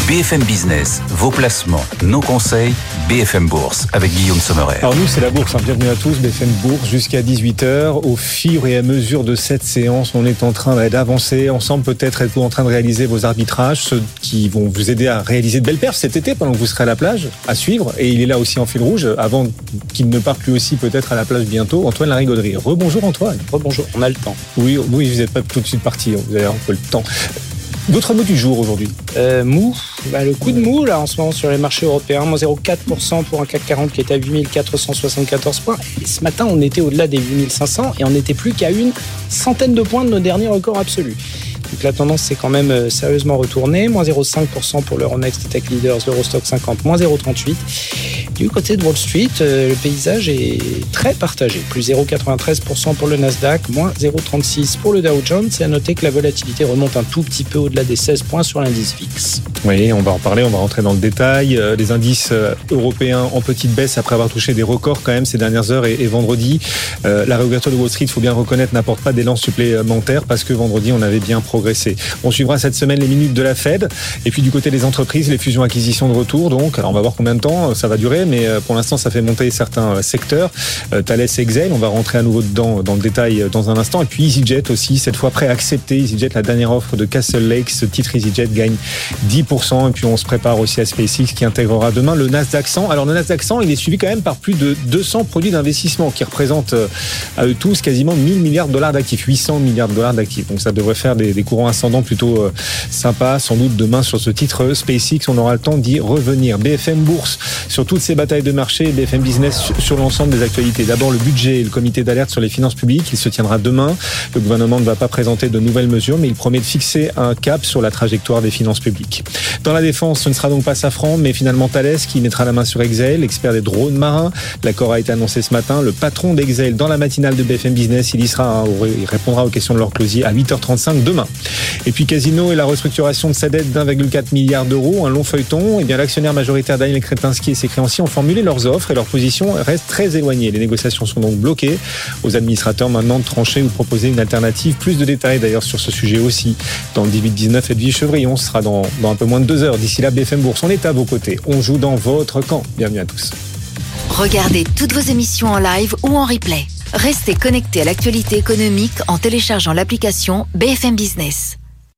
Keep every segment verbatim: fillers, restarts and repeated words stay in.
B F M Business, vos placements, nos conseils, B F M Bourse avec Guillaume Sommerer. Alors nous, c'est la bourse. Hein. Bienvenue à tous, B F M Bourse jusqu'à dix-huit heures. Au fur et à mesure de cette séance, on est en train d'avancer. Ensemble, peut-être êtes-vous en train de réaliser vos arbitrages, ceux qui vont vous aider à réaliser de belles perfs cet été pendant que vous serez à la plage, à suivre. Et il est là aussi en fil rouge, avant qu'il ne parte lui aussi peut-être à la plage bientôt. Antoine Larigauderie. Rebonjour Antoine. Rebonjour, on a le temps. Oui, oui, vous n'êtes pas tout de suite parti, vous avez un peu le temps. D'autres mots du jour aujourd'hui euh, Mou, bah, le coup de mou là en ce moment sur les marchés européens, moins zéro virgule quatre pour cent pour un C A C quarante qui est à huit mille quatre cent soixante-quatorze points. Et ce matin, on était au-delà des huit mille cinq cents et on n'était plus qu'à une centaine de points de nos derniers records absolus. Donc la tendance s'est quand même sérieusement retournée, moins zéro virgule cinq pour cent pour l'Euronext Tech Leaders, l'Eurostock cinquante, moins zéro virgule trente-huit. Du côté de Wall Street, euh, le paysage est très partagé. Plus zéro virgule quatre-vingt-treize pour cent pour le Nasdaq, moins zéro virgule trente-six pour le Dow Jones. C'est à noter que la volatilité remonte un tout petit peu au-delà des seize points sur l'indice V I X. Oui, on va en parler, on va rentrer dans le détail. Euh, les indices euh, européens en petite baisse après avoir touché des records quand même ces dernières heures et, et vendredi. Euh, la réouverture de Wall Street, il faut bien reconnaître, n'apporte pas d'élan supplémentaire parce que vendredi, on avait bien progressé. On suivra cette semaine les minutes de la Fed. Et puis du côté des entreprises, les fusions-acquisitions de retour. Donc, alors on va voir combien de temps ça va durer, mais pour l'instant, ça fait monter certains secteurs. Euh, Thales et Exail, on va rentrer à nouveau dedans dans le détail dans un instant. Et puis EasyJet aussi, cette fois prêt à accepter. EasyJet, la dernière offre de Castle Lake. Ce titre EasyJet gagne dix pour cent. Et puis on se prépare aussi à SpaceX qui intégrera demain le Nasdaq cent. Alors le Nasdaq cent, il est suivi quand même par plus de deux cents produits d'investissement qui représentent à eux tous quasiment mille milliards de dollars d'actifs, huit cents milliards de dollars d'actifs. Donc ça devrait faire des, des courants ascendants plutôt euh, sympas. Sans doute demain sur ce titre SpaceX, on aura le temps d'y revenir. B F M Bourse sur toutes ces batailles de marché, B F M Business sur l'ensemble des actualités. D'abord le budget et le comité d'alerte sur les finances publiques. Il se tiendra demain. Le gouvernement ne va pas présenter de nouvelles mesures, mais il promet de fixer un cap sur la trajectoire des finances publiques. Dans la défense, ce ne sera donc pas Safran, mais finalement Thales qui mettra la main sur Exail, l'expert des drones marins. L'accord a été annoncé ce matin. Le patron d'Exail dans la matinale de B F M Business, il y sera, il répondra aux questions de Laure Closier à huit heures trente-cinq demain. Et puis Casino et la restructuration de sa dette d'un virgule quatre milliard d'euros, un long feuilleton. Et bien l'actionnaire majoritaire Daniel Kretinsky et ses créanciers ont formulé leurs offres et leur position reste très éloignée. Les négociations sont donc bloquées. Aux administrateurs maintenant de trancher ou de proposer une alternative. Plus de détails d'ailleurs sur ce sujet aussi dans le dix-huit dix-neuf Edwige Chevrillon. Ce sera dans, dans un peu moins de deux heures. D'ici là, B F M Bourse, on est à vos côtés. On joue dans votre camp. Bienvenue à tous. Regardez toutes vos émissions en live ou en replay. Restez connectés à l'actualité économique en téléchargeant l'application B F M Business.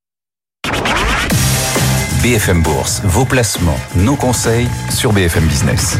B F M Bourse, vos placements, nos conseils sur B F M Business.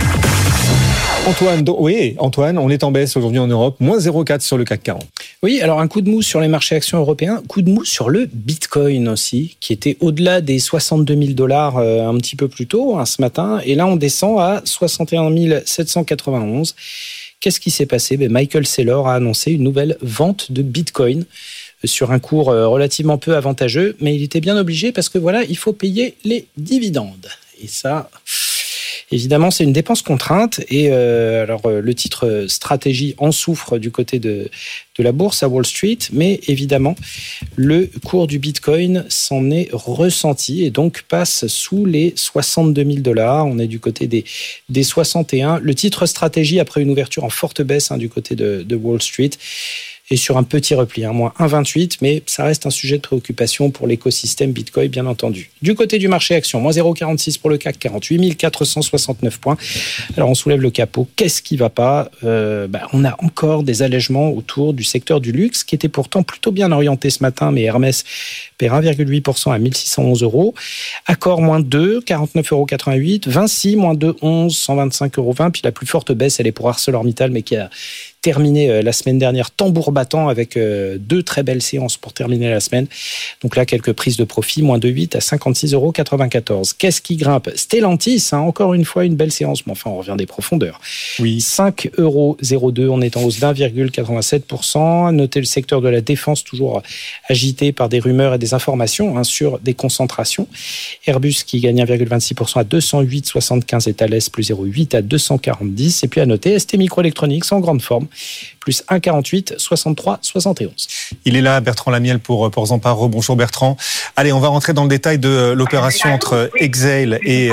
Antoine, oui, Antoine, on est en baisse aujourd'hui en Europe, moins zéro virgule quatre sur le C A C quarante. Oui, alors un coup de mou sur les marchés actions européens, coup de mou sur le Bitcoin aussi, qui était au-delà des soixante-deux mille dollars euh, un petit peu plus tôt, hein, ce matin, et là on descend à soixante et un mille sept cent quatre-vingt-onze. Qu'est-ce qui s'est passé ? Ben, Michael Saylor a annoncé une nouvelle vente de Bitcoin sur un cours relativement peu avantageux, mais il était bien obligé parce que voilà, il faut payer les dividendes. Et ça, évidemment, c'est une dépense contrainte. Et euh, alors, le titre stratégie en souffre du côté de, de la bourse à Wall Street, mais évidemment, le cours du Bitcoin s'en est ressenti et donc passe sous les soixante-deux mille dollars. On est du côté des, des soixante et un. Le titre stratégie, après une ouverture en forte baisse hein, du côté de, de Wall Street, et sur un petit repli, hein, moins un virgule vingt-huit, mais ça reste un sujet de préoccupation pour l'écosystème Bitcoin, bien entendu. Du côté du marché action, moins zéro virgule quarante-six pour le C A C quarante, huit mille quatre cent soixante-neuf points. Alors on soulève le capot. Qu'est-ce qui ne va pas ? euh, bah, On a encore des allègements autour du secteur du luxe, qui était pourtant plutôt bien orienté ce matin, mais Hermès perd un virgule huit pour cent à mille six cent onze euros. Accor, moins deux, quarante-neuf virgule quatre-vingt-huit euros. Vinci, moins deux, onze, cent vingt-cinq euros vingt. Puis la plus forte baisse, elle est pour ArcelorMittal, mais qui a terminé la semaine dernière tambour battant avec deux très belles séances pour terminer la semaine. Donc là, quelques prises de profit, moins de huit à cinquante-six euros quatre-vingt-quatorze. Qu'est-ce qui grimpe ? Stellantis, hein, encore une fois, une belle séance, mais enfin, on revient des profondeurs. Oui. cinq euros zéro deux, on est en hausse d'un virgule quatre-vingt-sept pour cent. Notez le secteur de la défense, toujours agité par des rumeurs et des informations hein, sur des concentrations. Airbus qui gagne un virgule vingt-six pour cent à deux cent huit virgule soixante-quinze et Thales plus zéro virgule huit à deux cent quarante-dix. Et puis à noter, S T Microelectronics en grande forme, plus un virgule quarante-huit, soixante-trois, soixante et onze. Il est là, Bertrand Lamiel pour, pour Zamparo. Bonjour Bertrand. Allez, on va rentrer dans le détail de l'opération entre Exail et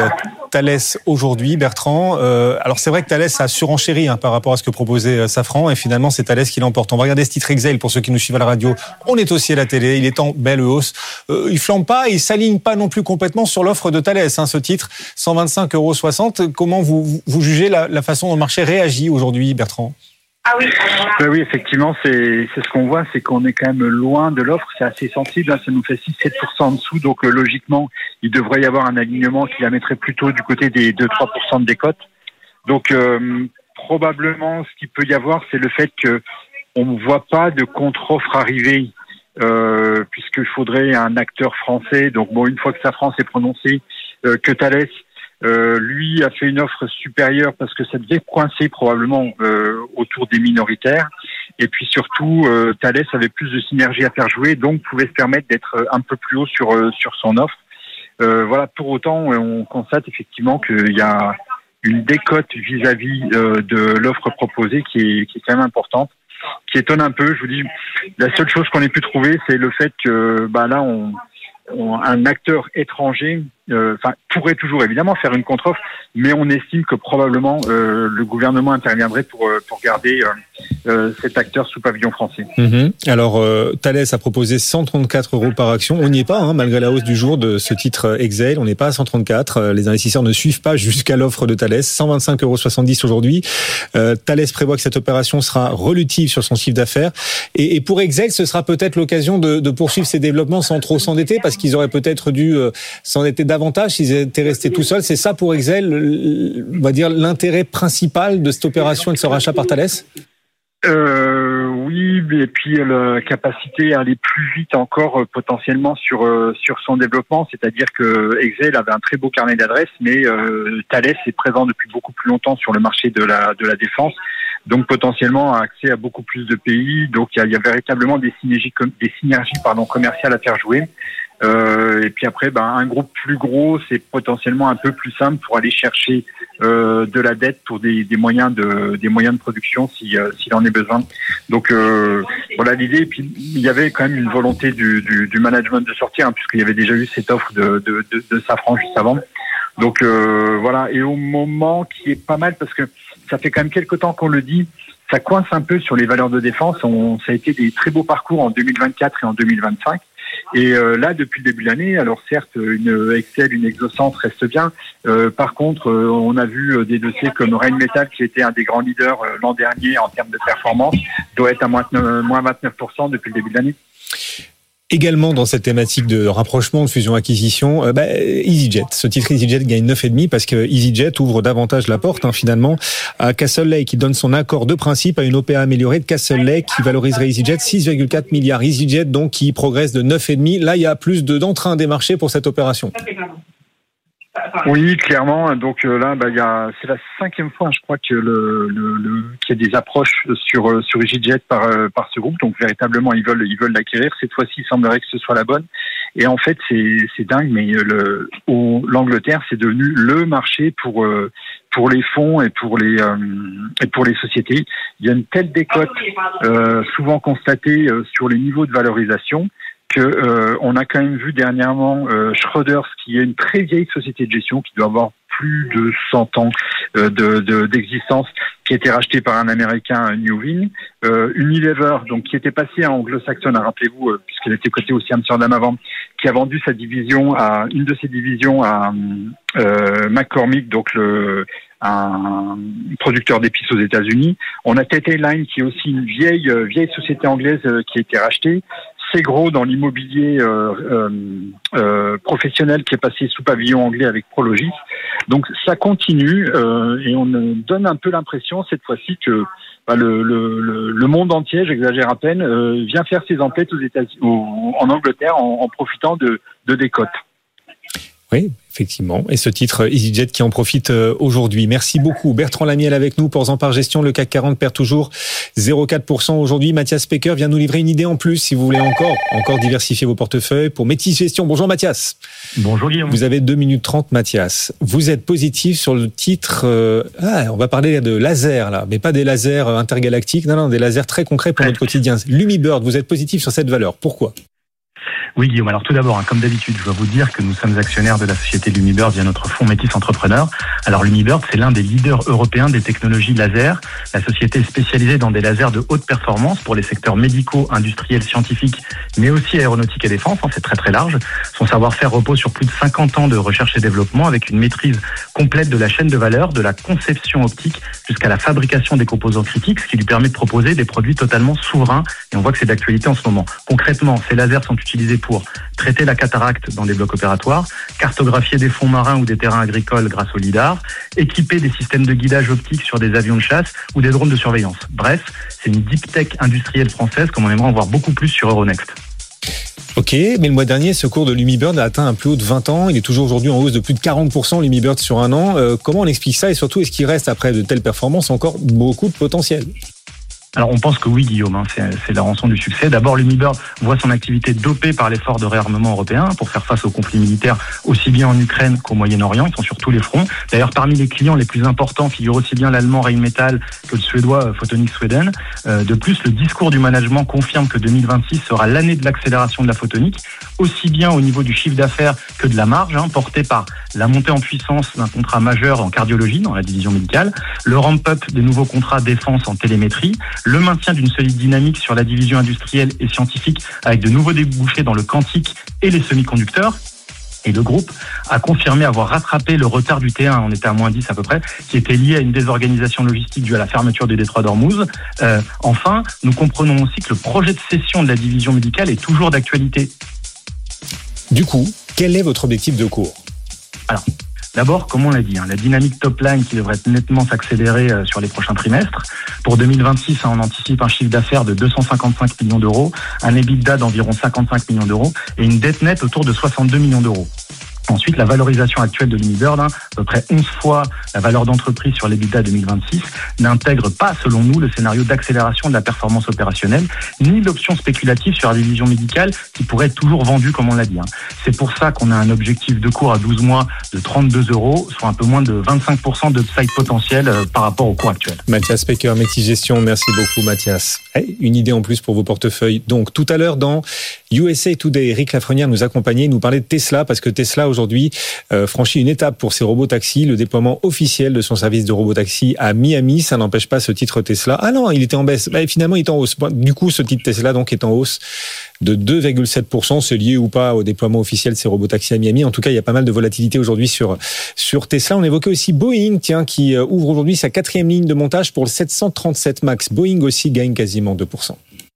Thales aujourd'hui, Bertrand. Euh, alors c'est vrai que Thales a surenchéri hein, par rapport à ce que proposait Safran et finalement c'est Thales qui l'emporte. On va regarder ce titre Exail pour ceux qui nous suivent à la radio. On est aussi à la télé, il est en belle hausse. Euh, il flambe pas, il s'aligne pas non plus complètement sur l'offre de Thales. Hein, ce titre, cent vingt-cinq euros soixante. Comment vous, vous jugez la, la façon dont le marché réagit aujourd'hui, Bertrand ? Ah oui, ben oui, effectivement, c'est, c'est ce qu'on voit, c'est qu'on est quand même loin de l'offre, c'est assez sensible, hein, ça nous fait six à sept pour cent en dessous, donc euh, logiquement, il devrait y avoir un alignement qui la mettrait plutôt du côté des deux à trois pour cent de décote. Donc euh, probablement, ce qu'il peut y avoir, c'est le fait qu'on ne voit pas de contre-offre arriver, euh, puisqu'il faudrait un acteur français, donc bon, une fois que Safran s'est prononcé, euh, que Thales Euh, lui a fait une offre supérieure parce que ça devait coincer probablement euh, autour des minoritaires et puis surtout euh, Thales avait plus de synergie à faire jouer donc pouvait se permettre d'être un peu plus haut sur euh, sur son offre. Euh, voilà, pour autant on constate effectivement qu'il y a une décote vis-à-vis euh, de l'offre proposée qui est qui est quand même importante, qui étonne un peu. Je vous dis, la seule chose qu'on ait pu trouver, c'est le fait que bah là on un acteur étranger euh, enfin, pourrait toujours évidemment faire une contre-offre, mais on estime que probablement euh, le gouvernement interviendrait pour, euh, pour garder euh, euh, cet acteur sous pavillon français. Mmh. Alors, euh, Thales a proposé cent trente-quatre euros par action. On n'y est pas, hein, malgré la hausse du jour de ce titre Exail. On n'est pas à cent trente-quatre. Les investisseurs ne suivent pas jusqu'à l'offre de Thales. cent vingt-cinq euros soixante-dix aujourd'hui. Euh, Thales prévoit que cette opération sera relutive sur son chiffre d'affaires. Et, et pour Exail, ce sera peut-être l'occasion de, de poursuivre ses développements sans trop s'endetter, parce qu'ils auraient peut-être dû euh, s'endetter davantage s'ils étaient restés tout seuls. C'est ça pour Exail, on va dire, l'intérêt principal de cette opération et de ce rachat par Thales ? Euh, oui, et puis la capacité à aller plus vite encore euh, potentiellement sur euh, sur son développement, c'est-à-dire que Exail avait un très beau carnet d'adresses, mais euh, Thales est présent depuis beaucoup plus longtemps sur le marché de la de la défense, donc potentiellement a accès à beaucoup plus de pays. Donc il y a, il y a véritablement des synergies des synergies pardon commerciales à faire jouer. Euh, et puis après, ben, un groupe plus gros, c'est potentiellement un peu plus simple pour aller chercher euh, de la dette pour des, des moyens de des moyens de production si euh, s'il en est besoin. Donc euh, voilà l'idée. Et puis il y avait quand même une volonté du, du, du management de sortir, hein, puisqu'il y avait déjà eu cette offre de de, de, de Safran juste avant. Donc euh, voilà. Et au moment qui est pas mal parce que ça fait quand même quelques temps qu'on le dit. Ça coince un peu sur les valeurs de défense. On, ça a été des très beaux parcours en deux mille vingt-quatre et en deux mille vingt-cinq. Et euh, là, depuis le début de l'année, alors certes, une Excel, une Exosens reste bien. Euh, par contre, euh, on a vu euh, des dossiers comme Rheinmetall, qui était un des grands leaders euh, l'an dernier en termes de performance, doit être à moins vingt-neuf pour cent depuis le début de l'année. Également dans cette thématique de rapprochement, de fusion-acquisition, euh, bah, EasyJet. Ce titre EasyJet gagne neuf virgule cinq parce que EasyJet ouvre davantage la porte hein, finalement à Castle Lake, qui donne son accord de principe à une O P A améliorée de Castle Lake qui valoriserait EasyJet six virgule quatre milliards. EasyJet donc qui progresse de neuf virgule cinq. Là, il y a plus de, d'entrain des marchés pour cette opération. Oui, clairement. Donc euh, là, bah, il y a, c'est la cinquième fois, je crois, que le, le, le qu'il y a des approches sur sur EasyJet par euh, par ce groupe. Donc véritablement, ils veulent ils veulent l'acquérir. Cette fois-ci, il semblerait que ce soit la bonne. Et en fait, c'est c'est dingue, mais le au, l'Angleterre, c'est devenu le marché pour euh, pour les fonds et pour les euh, et pour les sociétés. Il y a une telle décote euh, souvent constatée euh, sur les niveaux de valorisation. Que euh, on a quand même vu dernièrement euh, Schroders, qui est une très vieille société de gestion qui doit avoir plus de cent ans euh, de, de d'existence, qui a été rachetée par un Américain, Newvin, euh, Unilever, donc qui était passé à Anglo-Saxon, rappelez-vous, euh, puisqu'elle était cotée aussi à Amsterdam avant, qui a vendu sa division à une de ses divisions à euh, McCormick, donc le un producteur d'épices aux États-Unis. On a Tate Line, qui est aussi une vieille euh, vieille société anglaise euh, qui a été rachetée. C'est gros dans l'immobilier euh, euh, euh, professionnel qui est passé sous pavillon anglais avec Prologis. Donc ça continue euh, et on donne un peu l'impression cette fois-ci que bah, le, le, le monde entier, j'exagère à peine, euh, vient faire ses emplettes aux États-Unis, en Angleterre en, en profitant de, de décotes. Oui, effectivement. Et ce titre EasyJet qui en profite aujourd'hui. Merci beaucoup. Bertrand Lamiel avec nous pour Zampar Gestion. Le C A C quarante perd toujours zéro virgule quatre pour cent aujourd'hui. Mathias Pecker vient nous livrer une idée en plus si vous voulez encore, encore diversifier vos portefeuilles pour Métis Gestion. Bonjour Mathias. Bonjour Guillaume. Vous avez deux minutes trente Mathias. Vous êtes positif sur le titre, euh, ah, on va parler de laser là, mais pas des lasers intergalactiques, non, non, des lasers très concrets pour notre quotidien. Lumibird, vous êtes positif sur cette valeur. Pourquoi ? Oui, Guillaume. Alors tout d'abord, hein, comme d'habitude, je dois vous dire que nous sommes actionnaires de la société Lumibird via notre fonds Métis Entrepreneur. Alors Lumibird, c'est l'un des leaders européens des technologies laser. La société est spécialisée dans des lasers de haute performance pour les secteurs médicaux, industriels, scientifiques, mais aussi aéronautique et défense. Hein, c'est très très large. Son savoir-faire repose sur plus de cinquante ans de recherche et développement avec une maîtrise complète de la chaîne de valeur, de la conception optique jusqu'à la fabrication des composants critiques, ce qui lui permet de proposer des produits totalement souverains. Et on voit que c'est d'actualité en ce moment. Concrètement, ces lasers sont utilisés pour traiter la cataracte dans des blocs opératoires, cartographier des fonds marins ou des terrains agricoles grâce au lidar, équiper des systèmes de guidage optique sur des avions de chasse ou des drones de surveillance. Bref, c'est une deep tech industrielle française comme on aimerait en voir beaucoup plus sur Euronext. Ok, mais le mois dernier, ce cours de Lumibird a atteint un plus haut de vingt ans. Il est toujours aujourd'hui en hausse de plus de quarante pour cent Lumibird sur un an. Euh, comment on explique ça et surtout, est-ce qu'il reste après de telles performances encore beaucoup de potentiel ? Alors on pense que oui, Guillaume, hein, c'est, c'est la rançon du succès. D'abord, Lumibird voit son activité dopée par l'effort de réarmement européen pour faire face aux conflits militaires aussi bien en Ukraine qu'au Moyen-Orient. Ils sont sur tous les fronts. D'ailleurs, parmi les clients les plus importants figure aussi bien l'allemand Rheinmetall que le suédois Photonics Sweden. Euh, de plus, le discours du management confirme que deux mille vingt-six sera l'année de l'accélération de la photonique, aussi bien au niveau du chiffre d'affaires que de la marge, hein, portée par la montée en puissance d'un contrat majeur en cardiologie dans la division médicale, le ramp-up des nouveaux contrats défense en télémétrie, le maintien d'une solide dynamique sur la division industrielle et scientifique avec de nouveaux débouchés dans le quantique et les semi-conducteurs. Et le groupe a confirmé avoir rattrapé le retard du T un, on était à moins dix à peu près, qui était lié à une désorganisation logistique due à la fermeture du détroit d'Ormuz. Euh, enfin, nous comprenons aussi que le projet de cession de la division médicale est toujours d'actualité. Du coup, quel est votre objectif de cours ? Alors, d'abord, comme on l'a dit, hein, la dynamique top line qui devrait nettement s'accélérer euh, sur les prochains trimestres. Pour deux mille vingt-six, hein, on anticipe un chiffre d'affaires de deux cent cinquante-cinq millions d'euros, un EBITDA d'environ cinquante-cinq millions d'euros et une dette nette autour de soixante-deux millions d'euros. Ensuite, la valorisation actuelle de Lumibird, hein, à peu près onze fois la valeur d'entreprise sur l'EBITDA deux mille vingt-six, n'intègre pas, selon nous, le scénario d'accélération de la performance opérationnelle, ni l'option spéculative sur la division médicale qui pourrait être toujours vendue, comme on l'a dit. Hein. C'est pour ça qu'on a un objectif de cours à douze mois de trente-deux euros, soit un peu moins de vingt-cinq pour cent d'upside potentiel euh, par rapport au cours actuel. Mathias Pecker, Métis Gestion, merci beaucoup Mathias. Hey, une idée en plus pour vos portefeuilles. Donc, tout à l'heure, dans U S A Today, Eric Lafrenière nous accompagnait, nous parlait de Tesla, parce que Tesla, aujourd'hui, Aujourd'hui, euh, franchit une étape pour ses robotaxis, le déploiement officiel de son service de robotaxi à Miami. Ça n'empêche pas ce titre Tesla. Ah non, il était en baisse. Bah, finalement, il est en hausse. Du coup, ce titre Tesla donc est en hausse de deux virgule sept pour cent. C'est lié ou pas au déploiement officiel de ces robotaxis à Miami. En tout cas, il y a pas mal de volatilité aujourd'hui sur sur Tesla. On évoquait aussi Boeing, tiens, qui ouvre aujourd'hui sa quatrième ligne de montage pour le sept cent trente-sept Max. Boeing aussi gagne quasiment deux pour cent.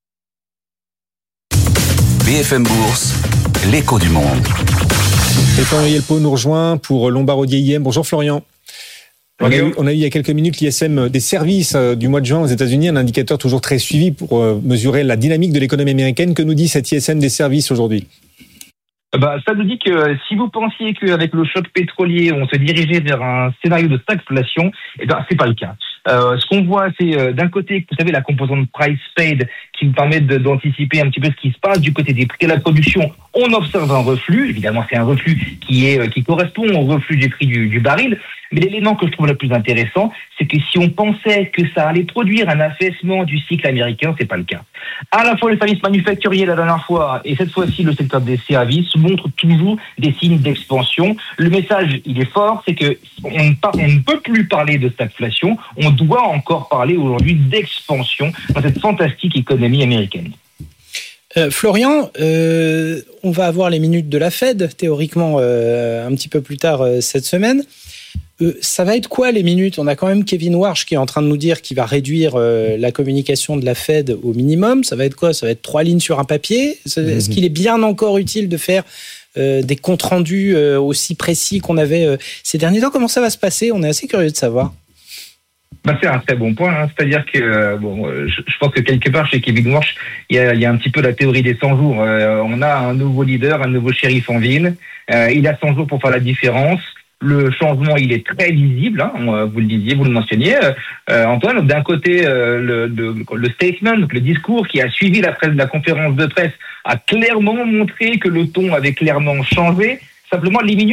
B F M Bourse, l'écho du monde. Et Florian Yelpo nous rejoint pour Lombard-Odier I M. Bonjour Florian. On a, eu, on a eu il y a quelques minutes l'I S M des services du mois de juin aux États-Unis, un indicateur toujours très suivi pour mesurer la dynamique de l'économie américaine. Que nous dit cet I S M des services aujourd'hui ? Bah, ça nous dit que si vous pensiez qu'avec le choc pétrolier, on se dirigeait vers un scénario de stagflation, eh ben, c'est pas le cas. Euh, ce qu'on voit, c'est euh, d'un côté, vous savez, la composante price paid qui nous permet de, d'anticiper un petit peu ce qui se passe du côté des prix de la production. On observe un reflux. Évidemment, c'est un reflux qui est qui correspond au reflux du prix du, du baril. Mais l'élément que je trouve le plus intéressant, c'est que si on pensait que ça allait produire un affaissement du cycle américain, c'est pas le cas. À la fois les services manufacturiers la dernière fois et cette fois-ci le secteur des services montrent toujours des signes d'expansion. Le message, il est fort, c'est que on ne, par, on ne peut plus parler de stagflation. On doit encore parler aujourd'hui d'expansion dans cette fantastique économie américaine. Euh, Florian, euh, on va avoir les minutes de la Fed, théoriquement, euh, un petit peu plus tard euh, cette semaine. Euh, ça va être quoi les minutes ? On a quand même Kevin Warsh qui est en train de nous dire qu'il va réduire euh, la communication de la Fed au minimum. Ça va être quoi ? Ça va être trois lignes sur un papier ? Est-ce mmh. qu'il est bien encore utile de faire euh, des comptes rendus euh, aussi précis qu'on avait euh, ces derniers temps ? Comment ça va se passer ? On est assez curieux de savoir. Bah, c'est un très bon point, hein. C'est-à-dire que euh, bon, je, je pense que quelque part chez Kevin Warsh, il y a, il y a un petit peu la théorie des cent jours. Euh, on a un nouveau leader, un nouveau shérif en ville. Euh, il a cent jours pour faire la différence. Le changement, il est très visible, hein, vous le disiez, vous le mentionniez, euh, Antoine. Donc, d'un côté, euh, le, le, le statement, donc le discours qui a suivi la, presse, la conférence de presse a clairement montré que le ton avait clairement changé. Simplement, les minutes,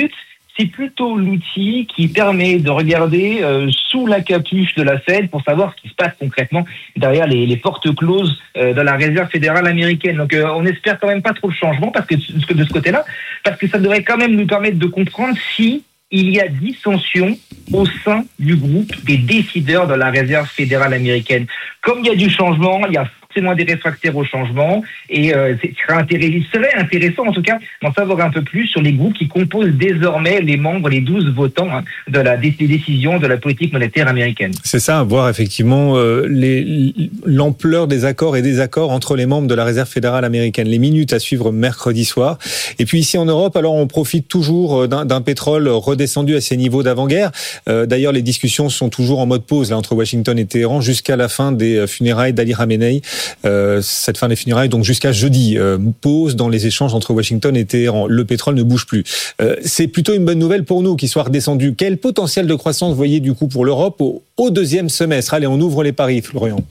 c'est plutôt l'outil qui permet de regarder euh, sous la capuche de la Fed pour savoir ce qui se passe concrètement derrière les, les portes closes euh, de la Réserve fédérale américaine. Donc euh, on espère quand même pas trop de changement parce que de ce côté-là, parce que ça devrait quand même nous permettre de comprendre si il y a dissension au sein du groupe des décideurs de la Réserve fédérale américaine. Comme il y a du changement, il y a forcément des réfractaires au changement et euh, c'est, serait il serait intéressant en tout cas d'en savoir un peu plus sur les groupes qui composent désormais les membres, les douze votants hein, de la des décisions de la politique monétaire américaine. C'est ça, voir effectivement euh, les, l'ampleur des accords et désaccords entre les membres de la Réserve fédérale américaine. Les minutes à suivre mercredi soir. Et puis ici en Europe, alors on profite toujours d'un, d'un pétrole redescendu à ses niveaux d'avant-guerre. Euh, d'ailleurs, les discussions sont toujours en mode pause là entre Washington et Téhéran jusqu'à la fin des funérailles d'Ali Khamenei. Euh, cette fin des funérailles, donc jusqu'à jeudi, euh, pause dans les échanges entre Washington et Téhéran. Le pétrole ne bouge plus. Euh, c'est plutôt une bonne nouvelle pour nous qu'il soit redescendu. Quel potentiel de croissance voyez du coup pour l'Europe au, au deuxième semestre? Allez, on ouvre les paris, Florian.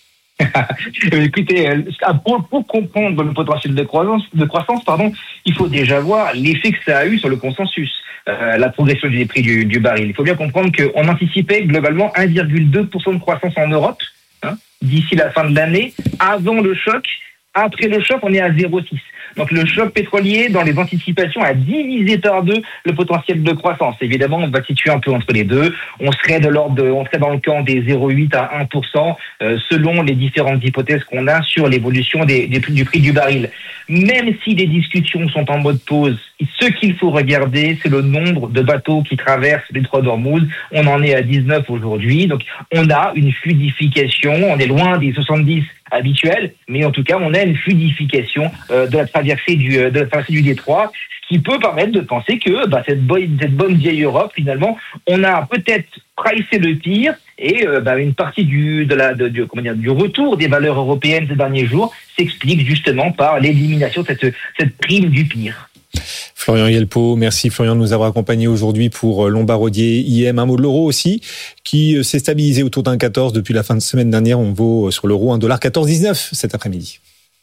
Écoutez, pour, pour comprendre le potentiel de croissance, de croissance, pardon, il faut déjà voir l'effet que ça a eu sur le consensus, euh, la progression des prix du, du baril. Il faut bien comprendre qu'on anticipait globalement un virgule deux pour cent de croissance en Europe hein, d'ici la fin de l'année, avant le choc. Après le choc, on est à zéro virgule six. Donc le choc pétrolier, dans les anticipations, a divisé par deux le potentiel de croissance. Évidemment, on va situer un peu entre les deux. On serait de l'ordre de, on serait dans le camp des zéro virgule huit à un pour cent euh, selon les différentes hypothèses qu'on a sur l'évolution des, des, du prix du baril. Même si les discussions sont en mode pause, ce qu'il faut regarder, c'est le nombre de bateaux qui traversent les trois d'Ormuz. On en est à dix-neuf aujourd'hui. Donc on a une fluidification. On est loin des soixante-dix habituel, mais en tout cas, on a une fluidification euh, de la traversée du de la traversée du détroit, ce qui peut permettre de penser que bah, cette bonne cette bonne vieille Europe, finalement, on a peut-être pricé le pire et euh, bah, une partie du de la de, du comment dire du retour des valeurs européennes ces derniers jours s'explique justement par l'élimination de cette cette prime du pire. Florian Yelpo, merci Florian de nous avoir accompagnés aujourd'hui pour Lombard-Odier I M. Un mot de l'euro aussi, qui s'est stabilisé autour d'un quatorze depuis la fin de semaine dernière. On vaut sur l'euro un dollar quatorze dix-neuf cet après-midi.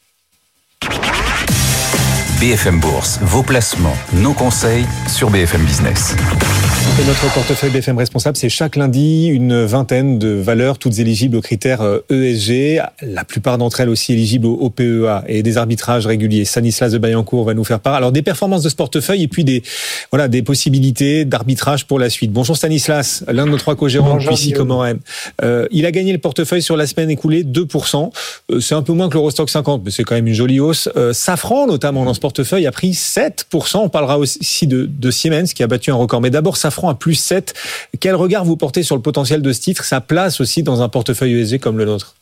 B F M Bourse, vos placements, nos conseils sur B F M Business. Et notre portefeuille B F M responsable, c'est chaque lundi une vingtaine de valeurs, toutes éligibles aux critères E S G, la plupart d'entre elles aussi éligibles au P E A et des arbitrages réguliers. Stanislas de Bayancourt va nous faire part alors des performances de ce portefeuille et puis des voilà des possibilités d'arbitrage pour la suite. Bonjour Stanislas, l'un de nos trois co-gérants depuis Sycomore. Euh, il a gagné le portefeuille sur la semaine écoulée deux pour cent. Euh, c'est un peu moins que l'Eurostock cinquante, mais c'est quand même une jolie hausse. Euh, Safran notamment dans ce portefeuille a pris sept pour cent. On parlera aussi de, de Siemens qui a battu un record. Mais d'abord Safran à plus sept. Quel regard vous portez sur le potentiel de ce titre, sa place aussi dans un portefeuille E S G comme le nôtre?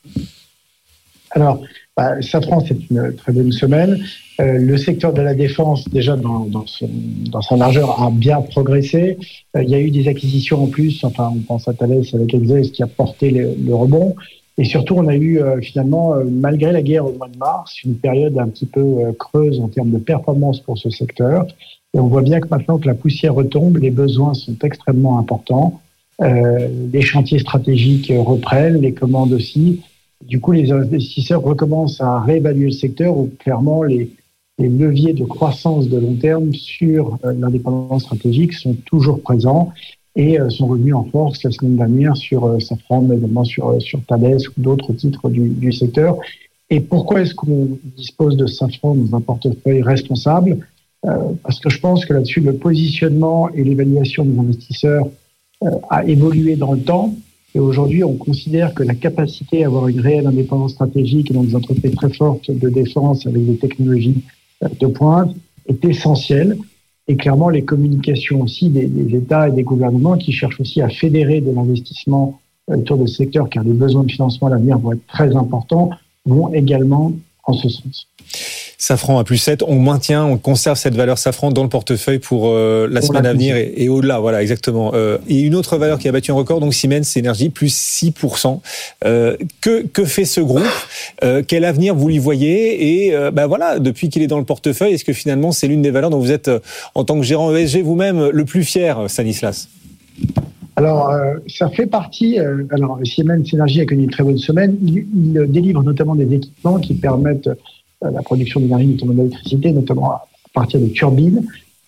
Alors, bah, Safran, c'est une très bonne semaine. Euh, le secteur de la défense, déjà dans, dans, son, dans sa largeur, a bien progressé. Euh, il y a eu des acquisitions en plus. Enfin, on pense à Thales avec Exes qui a porté le, le rebond. Et surtout, on a eu euh, finalement, euh, malgré la guerre au mois de mars, une période un petit peu euh, creuse en termes de performance pour ce secteur. Et on voit bien que maintenant que la poussière retombe, les besoins sont extrêmement importants. Euh, les chantiers stratégiques reprennent, les commandes aussi. Du coup, les investisseurs recommencent à réévaluer le secteur où clairement les, les leviers de croissance de long terme sur euh, l'indépendance stratégique sont toujours présents et euh, sont revenus en force la semaine dernière sur euh, Safran, mais également sur, euh, sur Thales ou d'autres titres du, du secteur. Et pourquoi est-ce qu'on dispose de Safran dans un portefeuille responsable ? Euh, parce que je pense que là-dessus, le positionnement et l'évaluation des investisseurs euh, a évolué dans le temps. Et aujourd'hui, on considère que la capacité à avoir une réelle indépendance stratégique dans des entreprises très fortes de défense avec des technologies euh, de pointe est essentielle. Et clairement, les communications aussi des, des États et des gouvernements qui cherchent aussi à fédérer de l'investissement autour de ce secteur, car les besoins de financement à l'avenir vont être très importants, vont également en ce sens. Safran à plus sept, on maintient, on conserve cette valeur Safran dans le portefeuille pour euh, la pour semaine la à venir et, et au-delà, voilà, exactement. Euh, et une autre valeur qui a battu un record, donc Siemens Énergie, plus six pour cent. Euh, que, que fait ce groupe euh, Quel avenir vous lui voyez? Et euh, ben voilà, depuis qu'il est dans le portefeuille, est-ce que finalement c'est l'une des valeurs dont vous êtes, euh, en tant que gérant E S G vous-même, le plus fier, Stanislas? Alors, euh, ça fait partie. Euh, alors, Siemens Énergie a connu une très bonne semaine. Il, il délivre notamment des équipements qui permettent la production d'énergie, notamment d'électricité, notamment à partir de turbines.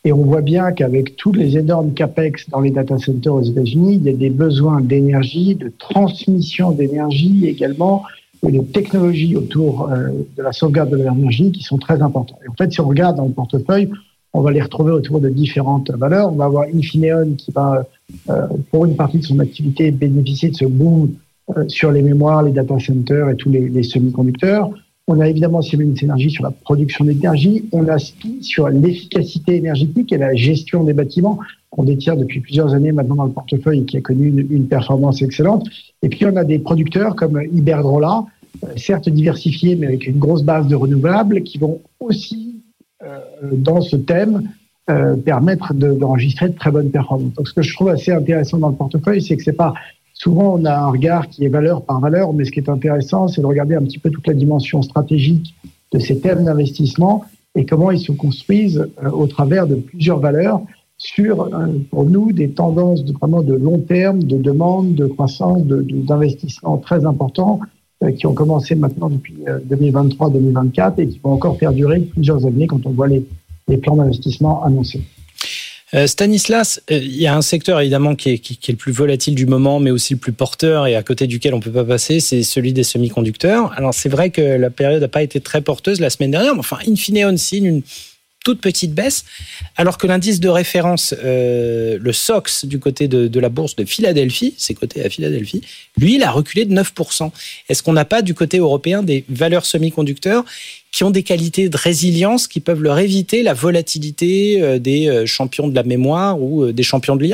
Et on voit bien qu'avec tous les énormes capex dans les data centers aux États-Unis, il y a des besoins d'énergie, de transmission d'énergie également, et de technologies autour euh, de la sauvegarde de l'énergie qui sont très importants. Et en fait, si on regarde dans le portefeuille, on va les retrouver autour de différentes valeurs. On va avoir Infineon qui va, euh, pour une partie de son activité, bénéficier de ce boom euh, sur les mémoires, les data centers et tous les, les semi-conducteurs. On a évidemment Siemens Energy sur la production d'énergie. On a S P I sur l'efficacité énergétique et la gestion des bâtiments qu'on détient depuis plusieurs années maintenant dans le portefeuille et qui a connu une, une performance excellente. Et puis, on a des producteurs comme Iberdrola, euh, certes diversifiés, mais avec une grosse base de renouvelables, qui vont aussi, euh, dans ce thème, euh, permettre de, d'enregistrer de très bonnes performances. Donc, ce que je trouve assez intéressant dans le portefeuille, c'est que c'est pas... Souvent, on a un regard qui est valeur par valeur, mais ce qui est intéressant, c'est de regarder un petit peu toute la dimension stratégique de ces thèmes d'investissement et comment ils se construisent euh, au travers de plusieurs valeurs sur, euh, pour nous, des tendances de, vraiment de long terme, de demande, de croissance, de, de, d'investissement très importants euh, qui ont commencé maintenant depuis euh, deux mille vingt-trois deux mille vingt-quatre et qui vont encore perdurer plusieurs années quand on voit les, les plans d'investissement annoncés. Euh, Stanislas, il euh, y a un secteur évidemment qui est, qui, qui est le plus volatile du moment, mais aussi le plus porteur et à côté duquel on ne peut pas passer, c'est celui des semi-conducteurs. Alors c'est vrai que la période n'a pas été très porteuse la semaine dernière, mais enfin Infineon signe une toute petite baisse, alors que l'indice de référence, euh, le S O X du côté de, de la bourse de Philadelphie, c'est coté à Philadelphie, lui il a reculé de neuf pour cent. Est-ce qu'on n'a pas du côté européen des valeurs semi-conducteurs qui ont des qualités de résilience qui peuvent leur éviter la volatilité des champions de la mémoire ou des champions de l'I A ?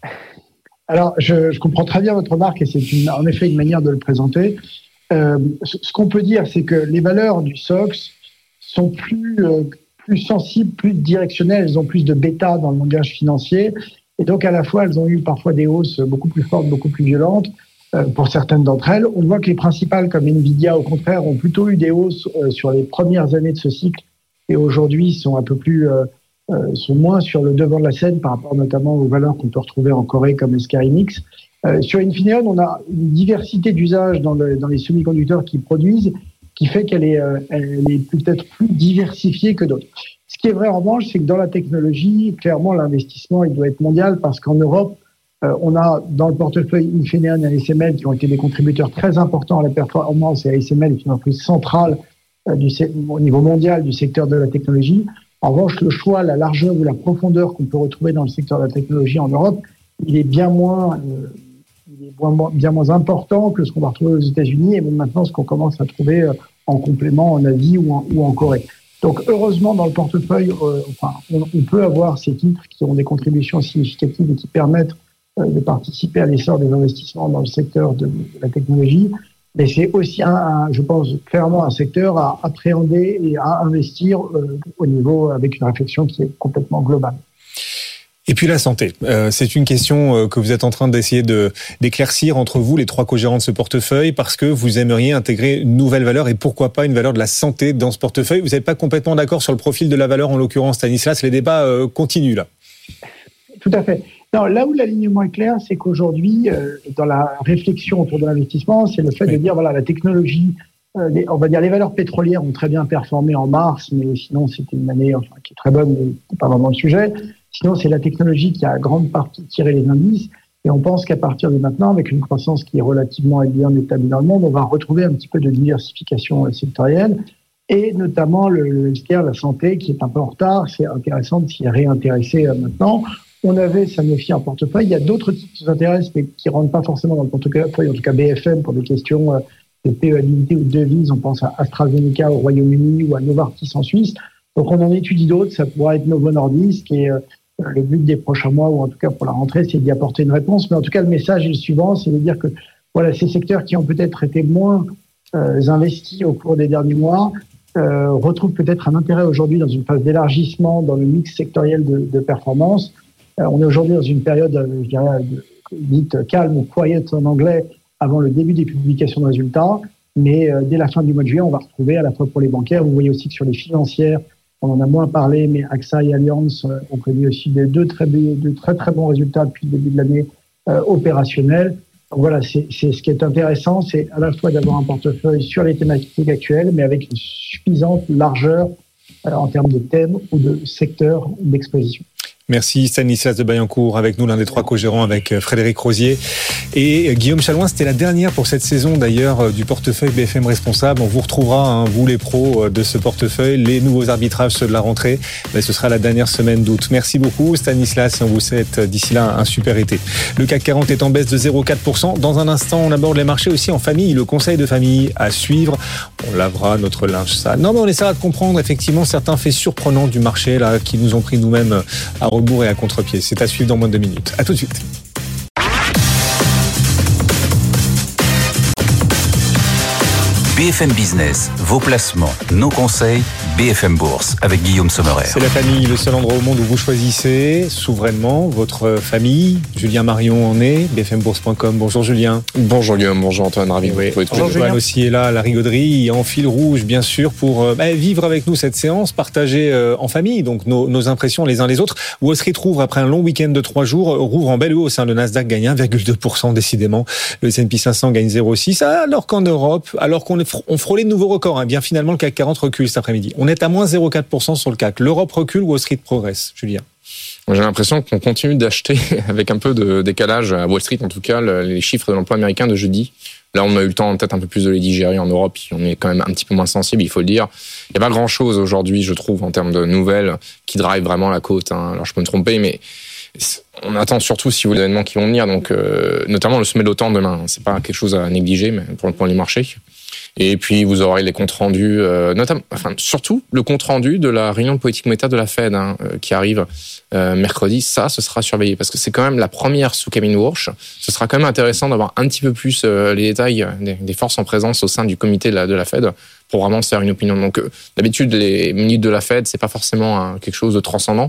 Alors, je, je comprends très bien votre remarque et c'est une, en effet une manière de le présenter. Euh, ce, ce qu'on peut dire, c'est que les valeurs du S O X sont plus, euh, plus sensibles, plus directionnelles, elles ont plus de bêta dans le langage financier et donc à la fois elles ont eu parfois des hausses beaucoup plus fortes, beaucoup plus violentes. Pour certaines d'entre elles, on voit que les principales comme Nvidia, au contraire, ont plutôt eu des hausses euh, sur les premières années de ce cycle et aujourd'hui sont un peu plus, euh, euh, sont moins sur le devant de la scène par rapport notamment aux valeurs qu'on peut retrouver en Corée comme S K Hynix. Euh, sur Infineon, on a une diversité d'usages dans, le, dans les semi-conducteurs qu'ils produisent qui fait qu'elle est, euh, elle est peut-être plus diversifiée que d'autres. Ce qui est vrai en revanche, c'est que dans la technologie, clairement, l'investissement il doit être mondial parce qu'en Europe, Euh, on a dans le portefeuille Infineon et A S M L qui ont été des contributeurs très importants à la performance et A S M L est une entreprise centrale euh, du, au niveau mondial du secteur de la technologie. En revanche, le choix, la largeur ou la profondeur qu'on peut retrouver dans le secteur de la technologie en Europe, il est bien moins, euh, il est bien moins, bien moins important que ce qu'on va retrouver aux États-Unis et même maintenant ce qu'on commence à trouver euh, en complément en Asie ou en, ou en Corée. Donc heureusement dans le portefeuille, euh, enfin, on, on peut avoir ces titres qui ont des contributions significatives et qui permettent de participer à l'essor des investissements dans le secteur de, de la technologie, mais c'est aussi, un, un, je pense, clairement un secteur à appréhender et à investir euh, au niveau, avec une réflexion qui est complètement globale. Et puis la santé, euh, c'est une question que vous êtes en train d'essayer de, d'éclaircir entre vous, les trois co-gérants de ce portefeuille, parce que vous aimeriez intégrer une nouvelle valeur et pourquoi pas une valeur de la santé dans ce portefeuille. Vous n'êtes pas complètement d'accord sur le profil de la valeur, en l'occurrence Stanislas, les débats euh, continuent là. Tout à fait. Non, là où l'alignement est clair, c'est qu'aujourd'hui, euh, dans la réflexion autour de l'investissement, c'est le fait oui. de dire, voilà, la technologie, euh, les, on va dire les valeurs pétrolières ont très bien performé en mars, mais sinon c'était une année enfin, qui est très bonne, mais c'est pas vraiment le sujet. Sinon, c'est la technologie qui a à grande partie tiré les indices. Et on pense qu'à partir de maintenant, avec une croissance qui est relativement bien établie dans le monde, on va retrouver un petit peu de diversification sectorielle et notamment le, le healthcare, la santé, qui est un peu en retard. C'est intéressant de s'y réintéresser euh, maintenant. On avait Sanofi en portefeuille. Il y a d'autres titres qui nous intéressent, mais qui ne rentrent pas forcément dans le portefeuille, en tout cas B F M, pour des questions de pénibilité ou de devises. On pense à AstraZeneca au Royaume-Uni ou à Novartis en Suisse. Donc, on en étudie d'autres. Ça pourra être Novo Nordisk. Et euh, le but des prochains mois, ou en tout cas pour la rentrée, c'est d'y apporter une réponse. Mais en tout cas, le message est le suivant, c'est de dire que voilà, ces secteurs qui ont peut-être été moins euh, investis au cours des derniers mois euh, retrouvent peut-être un intérêt aujourd'hui dans une phase d'élargissement dans le mix sectoriel de, de performance. On est aujourd'hui dans une période, je dirais, dite calme ou quiet en anglais, avant le début des publications de résultats. Mais euh, dès la fin du mois de juillet, on va retrouver à la fois pour les bancaires, vous voyez aussi que sur les financières, on en a moins parlé, mais AXA et Allianz euh, ont connu aussi des deux très, de très très bons résultats depuis le début de l'année euh, opérationnels. Donc voilà, c'est, c'est ce qui est intéressant, c'est à la fois d'avoir un portefeuille sur les thématiques actuelles, mais avec une suffisante largeur euh, en termes de thèmes ou de secteurs d'exposition. Merci Stanislas de Bayancourt avec nous, l'un des trois co-gérants avec Frédéric Rosier et Guillaume Chalouin. C'était la dernière pour cette saison d'ailleurs du portefeuille B F M Responsable. On vous retrouvera, hein, vous les pros de ce portefeuille, les nouveaux arbitrages, ceux de la rentrée. Mais ce sera la dernière semaine d'août. Merci beaucoup Stanislas et on vous souhaite d'ici là un super été. Le C A C quarante est en baisse de zéro virgule quatre pour cent. Dans un instant, on aborde les marchés aussi en famille. Le conseil de famille à suivre. On lavera notre linge sale. Non mais on essaiera de comprendre effectivement certains faits surprenants du marché là qui nous ont pris nous-mêmes à rebours et à contre-pied. C'est à suivre dans moins de deux minutes. À tout de suite. B F M Business, vos placements, nos conseils, B F M Bourse avec Guillaume Sommerer. C'est la famille, le seul endroit au monde où vous choisissez souverainement votre famille. Julien Marion en est, b f m bourse point com. Bonjour Julien. Bonjour Guillaume, bonjour Antoine, ravi de vous retrouver. Bonjour Julien aussi est là, la rigoderie, en fil rouge bien sûr, pour euh, bah, vivre avec nous cette séance, partager euh, en famille donc nos, nos impressions les uns les autres. Wall Street rouvre après un long week-end de trois jours, rouvre en belle hausse. Hein, le Nasdaq gagne un virgule deux pour cent décidément, le S and P cinq cents gagne zéro virgule six, alors qu'en Europe, alors qu'on on frôlait de nouveaux records, hein, bien finalement le C A C quarante recule cet après-midi. On est à moins zéro virgule quatre pour cent sur le C A C. L'Europe recule, Wall Street progresse. Julien. J'ai l'impression qu'on continue d'acheter avec un peu de décalage à Wall Street, en tout cas, les chiffres de l'emploi américain de jeudi. Là, on a eu le temps peut-être un peu plus de les digérer en Europe. On est quand même un petit peu moins sensible, il faut le dire. Il n'y a pas grand-chose aujourd'hui, je trouve, en termes de nouvelles qui drive vraiment la côte. Hein. Alors, je peux me tromper, mais on attend surtout si vous les événements qui vont venir, donc euh, notamment le sommet de l'OTAN demain. C'est pas quelque chose à négliger, mais pour, pour les marchés. Et puis vous aurez les comptes rendus, euh, notamment, enfin surtout le compte rendu de la réunion de politique monétaire de la Fed hein, euh, qui arrive euh, mercredi. Ça, ce sera surveillé parce que c'est quand même la première sous Kevin Warsh. Ce sera quand même intéressant d'avoir un petit peu plus euh, les détails des, des forces en présence au sein du comité de la, de la Fed pour vraiment se faire une opinion. Donc euh, d'habitude les minutes de la Fed c'est pas forcément hein, quelque chose de transcendant.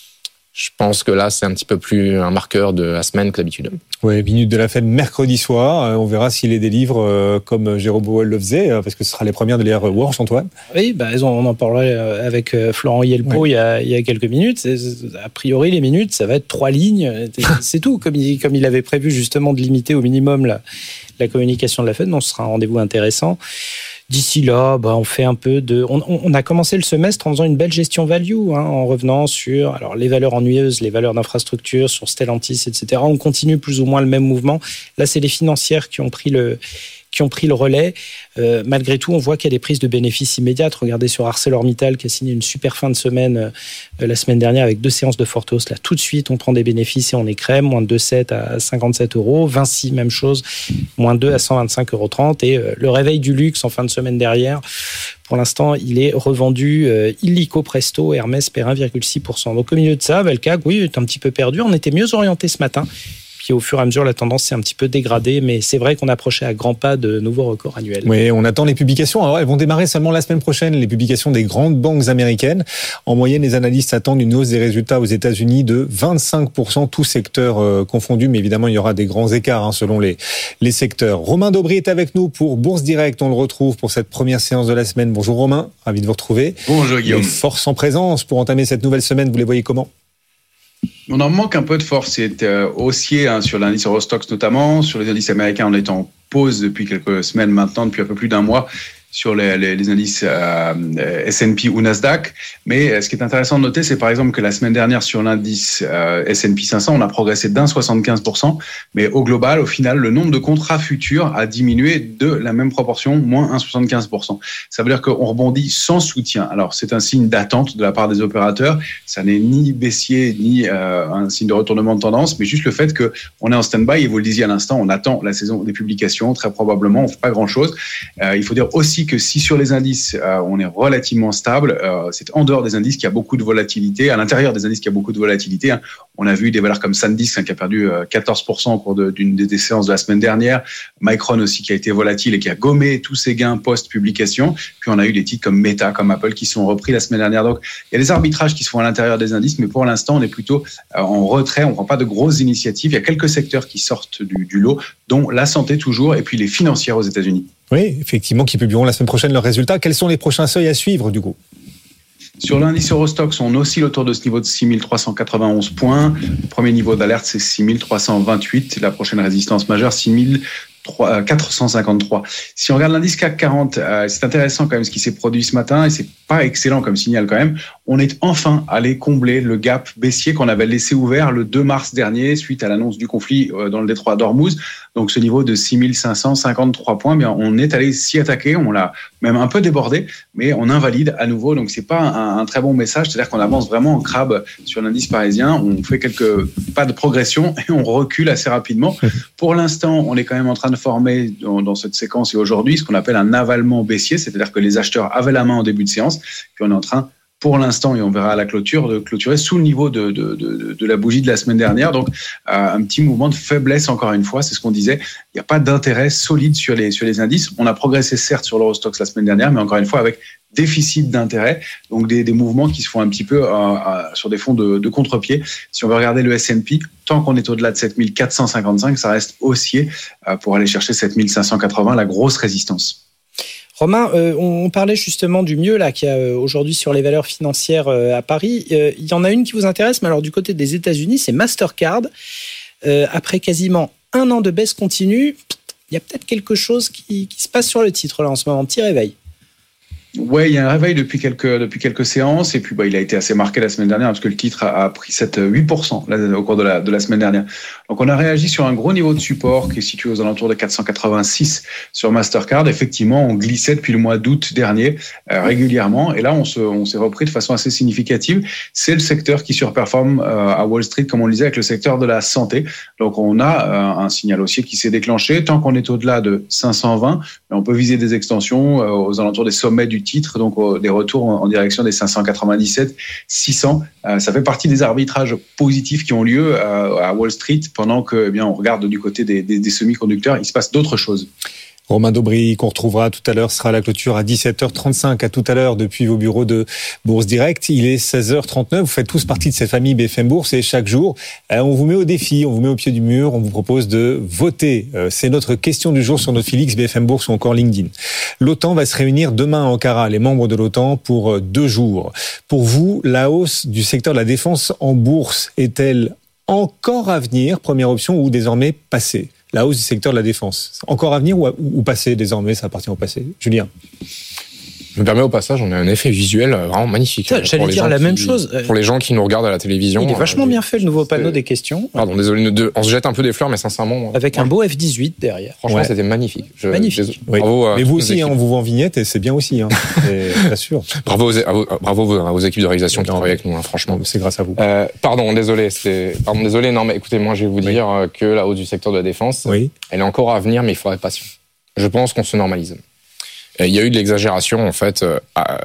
Je pense que là, c'est un petit peu plus un marqueur de la semaine que d'habitude. Oui, minute de la Fed mercredi soir. On verra s'il les délivre comme Jérôme Powell le faisait, parce que ce sera les premières de l'ère Warsh, Antoine. Oui, bah, on en parlait avec Florent Yelpo oui. il, y a, il y a quelques minutes. A priori, les minutes, ça va être trois lignes. C'est tout, comme il, comme il avait prévu justement de limiter au minimum la, la communication de la Fed. Donc, ce sera un rendez-vous intéressant. D'ici là, bah, on fait un peu de. On, on a commencé le semestre en faisant une belle gestion value, hein, en revenant sur alors les valeurs ennuyeuses, les valeurs d'infrastructure, sur Stellantis, et cetera. On continue plus ou moins le même mouvement. Là, c'est les financières qui ont pris le qui ont pris le relais. Euh, malgré tout, on voit qu'il y a des prises de bénéfices immédiates. Regardez sur ArcelorMittal qui a signé une super fin de semaine euh, la semaine dernière avec deux séances de forte hausse. Là, tout de suite, on prend des bénéfices et on est crème. Moins de deux virgule sept à cinquante-sept euros. Vinci, même chose. Moins deux à cent vingt-cinq euros trente. Et euh, le réveil du luxe en fin de semaine derrière, pour l'instant, il est revendu euh, illico presto. Hermès perd un virgule six pour cent. Donc au milieu de ça, bah, le C A C, oui, est un petit peu perdu. On était mieux orienté ce matin. Puis au fur et à mesure, la tendance s'est un petit peu dégradée, mais c'est vrai qu'on approchait à grands pas de nouveaux records annuels. Oui, on attend les publications. Alors, elles vont démarrer seulement la semaine prochaine, les publications des grandes banques américaines. En moyenne, les analystes attendent une hausse des résultats aux États-Unis de vingt-cinq pour cent, tous secteurs euh, confondus, mais évidemment, il y aura des grands écarts hein, selon les, les secteurs. Romain Daubry est avec nous pour Bourse Direct. On le retrouve pour cette première séance de la semaine. Bonjour Romain, ravi de vous retrouver. Bonjour Guillaume. Les forces en présence pour entamer cette nouvelle semaine, vous les voyez comment ? On en manque un peu de force. C'est euh, haussier hein, sur l'indice Eurostoxx notamment. Sur les indices américains, on est en pause depuis quelques semaines maintenant, depuis un peu plus d'un mois, sur les, les, les indices euh, S and P ou Nasdaq. Mais euh, ce qui est intéressant de noter, c'est par exemple que la semaine dernière, sur l'indice euh, S and P cinq cents, on a progressé d'un soixante-quinze pour cent. Mais au global, au final, le nombre de contrats futurs a diminué de la même proportion, moins un virgule soixante-quinze pour cent. Ça veut dire qu'on rebondit sans soutien. Alors, c'est un signe d'attente de la part des opérateurs. Ça n'est ni baissier, ni euh, un signe de retournement de tendance, mais juste le fait qu'on est en stand-by. Et vous le disiez à l'instant, on attend la saison des publications. Très probablement, on ne fait pas grand-chose. Euh, il faut dire aussi que si sur les indices, euh, on est relativement stable, euh, c'est en dehors des indices qu'il y a beaucoup de volatilité. À l'intérieur des indices qu'il y a beaucoup de volatilité, hein. On a vu des valeurs comme SanDisk hein, qui a perdu euh, quatorze pour cent au cours de, d'une des séances de la semaine dernière. Micron aussi qui a été volatile et qui a gommé tous ses gains post-publication. Puis on a eu des titres comme Meta, comme Apple qui sont repris la semaine dernière. Donc il y a des arbitrages qui se font à l'intérieur des indices, mais pour l'instant on est plutôt euh, en retrait. On ne prend pas de grosses initiatives. Il y a quelques secteurs qui sortent du, du lot, dont la santé toujours et puis les financières aux États-Unis. Oui, effectivement, qui publieront la semaine prochaine leurs résultats. Quels sont les prochains seuils à suivre, du coup ? Sur l'indice Eurostoxx, on oscille autour de ce niveau de six mille trois cent quatre-vingt-onze points. Le premier niveau d'alerte, c'est six mille trois cent vingt-huit. La prochaine résistance majeure, six mille quatre cent cinquante-trois. Si on regarde l'indice C A C quarante, euh, c'est intéressant quand même ce qui s'est produit ce matin et c'est pas excellent comme signal quand même. On est enfin allé combler le gap baissier qu'on avait laissé ouvert le deux mars dernier suite à l'annonce du conflit dans le détroit d'Ormuz. Donc ce niveau de six mille cinq cent cinquante-trois points, bien on est allé s'y attaquer, on l'a même un peu débordé, mais on invalide à nouveau. Donc c'est pas un, un très bon message, c'est-à-dire qu'on avance vraiment en crabe sur l'indice parisien. On fait quelques pas de progression et on recule assez rapidement. Pour l'instant, on est quand même en train de former dans, dans cette séquence et aujourd'hui ce qu'on appelle un avalement baissier, c'est-à-dire que les acheteurs avaient la main en début de séance, puis on est en train pour l'instant, et on verra à la clôture, de clôturer sous le niveau de, de, de, de la bougie de la semaine dernière. Donc, euh, un petit mouvement de faiblesse, encore une fois, c'est ce qu'on disait. Il n'y a pas d'intérêt solide sur les, sur les indices. On a progressé, certes, sur l'Eurostoxx la semaine dernière, mais encore une fois, avec déficit d'intérêt, donc des, des mouvements qui se font un petit peu euh, euh, sur des fonds de, de contre-pied. Si on veut regarder le S and P, tant qu'on est au-delà de sept mille quatre cent cinquante-cinq, ça reste haussier euh, pour aller chercher sept mille cinq cent quatre-vingts, la grosse résistance. Romain, euh, on parlait justement du mieux là qu'il y a euh, aujourd'hui sur les valeurs financières euh, à Paris. Euh, il y en a une qui vous intéresse, mais alors du côté des États-Unis, c'est Mastercard. Euh, après quasiment un an de baisse continue, il y a peut-être quelque chose qui, qui se passe sur le titre là en ce moment. Petit réveil. Ouais, il y a un réveil depuis quelques depuis quelques séances et puis bah il a été assez marqué la semaine dernière parce que le titre a, a pris sept huit pour cent là, au cours de la de la semaine dernière. Donc on a réagi sur un gros niveau de support qui est situé aux alentours de quatre cent quatre-vingt-six sur Mastercard. Effectivement, on glissait depuis le mois d'août dernier euh, régulièrement et là on se on s'est repris de façon assez significative. C'est le secteur qui surperforme euh, à Wall Street comme on le disait avec le secteur de la santé. Donc on a euh, un signal haussier qui s'est déclenché tant qu'on est au-delà de cinq cent vingt, on peut viser des extensions euh, aux alentours des sommets du titre, donc euh, des retours en, en direction des cinq cent quatre-vingt-dix-sept, six cents. Euh, ça fait partie des arbitrages positifs qui ont lieu euh, à Wall Street pendant que, eh bien, on regarde du côté des, des, des semi-conducteurs. Il se passe d'autres choses. Romain Daubry, qu'on retrouvera tout à l'heure, sera à la clôture à dix-sept heures trente-cinq. À tout à l'heure depuis vos bureaux de Bourse Direct. Il est seize heures trente-neuf. Vous faites tous partie de cette famille B F M Bourse et chaque jour, on vous met au défi, on vous met au pied du mur, on vous propose de voter. C'est notre question du jour sur notre fil X, B F M Bourse ou encore LinkedIn. L'OTAN va se réunir demain à Ankara, les membres de l'OTAN, pour deux jours. Pour vous, la hausse du secteur de la défense en bourse est-elle encore à venir, première option, ou désormais passée? La hausse du secteur de la défense. Encore à venir ou, à, ou passé désormais, ça appartient au passé? Julien? Je me permets au passage, on a un effet visuel vraiment magnifique. Putain, j'allais dire la qui, même chose. Pour les gens qui nous regardent à la télévision. Il est vachement bien fait, le nouveau panneau des questions. Pardon, désolé, on se jette un peu des fleurs, mais sincèrement. Avec un beau F dix-huit derrière. Franchement, ouais. C'était magnifique. Je, magnifique. Oui. Bravo. Mais vous aussi, hein, on vous voit en vignette et c'est bien aussi, hein. Bien sûr. Bravo aux, bravo aux équipes de réalisation qui travaillent avec nous, hein, franchement. C'est grâce à vous. Euh, pardon, désolé. C'est, pardon, désolé. Non, mais écoutez, moi, je vais vous oui. dire que la hausse du secteur de la défense, oui. elle est encore à venir, mais il faudrait être patient. Je pense qu'on se normalise. Il y a eu de l'exagération, en fait. Euh,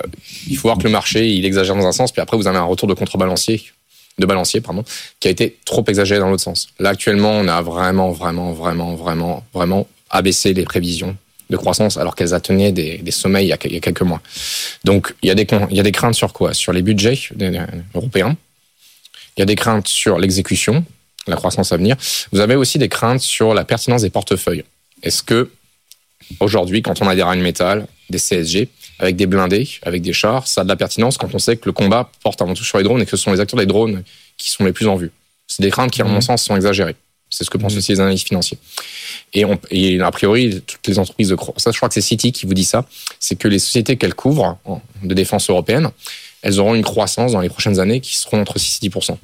il faut voir que le marché, il exagère dans un sens, puis après, vous avez un retour de contrebalancier, de balancier, pardon, qui a été trop exagéré dans l'autre sens. Là, actuellement, on a vraiment, vraiment, vraiment, vraiment, vraiment abaissé les prévisions de croissance, alors qu'elles atteignaient des, des sommets il y, a, il y a quelques mois. Donc, il y a des, il y a des craintes sur quoi? Sur les budgets européens. Il y a des craintes sur l'exécution, la croissance à venir. Vous avez aussi des craintes sur la pertinence des portefeuilles. Est-ce que aujourd'hui, quand on a des Rheinmetall, des C S G, avec des blindés, avec des chars, ça a de la pertinence quand on sait que le combat porte avant tout sur les drones et que ce sont les acteurs des drones qui sont les plus en vue. C'est des craintes qui, à mon sens, sont exagérées. C'est ce que pensent aussi les analystes financiers. Et, on, et a priori, toutes les entreprises de croissance, ça, je crois que c'est Citi qui vous dit ça, c'est que les sociétés qu'elles couvrent de défense européenne, elles auront une croissance dans les prochaines années qui seront entre six et dix pour cent.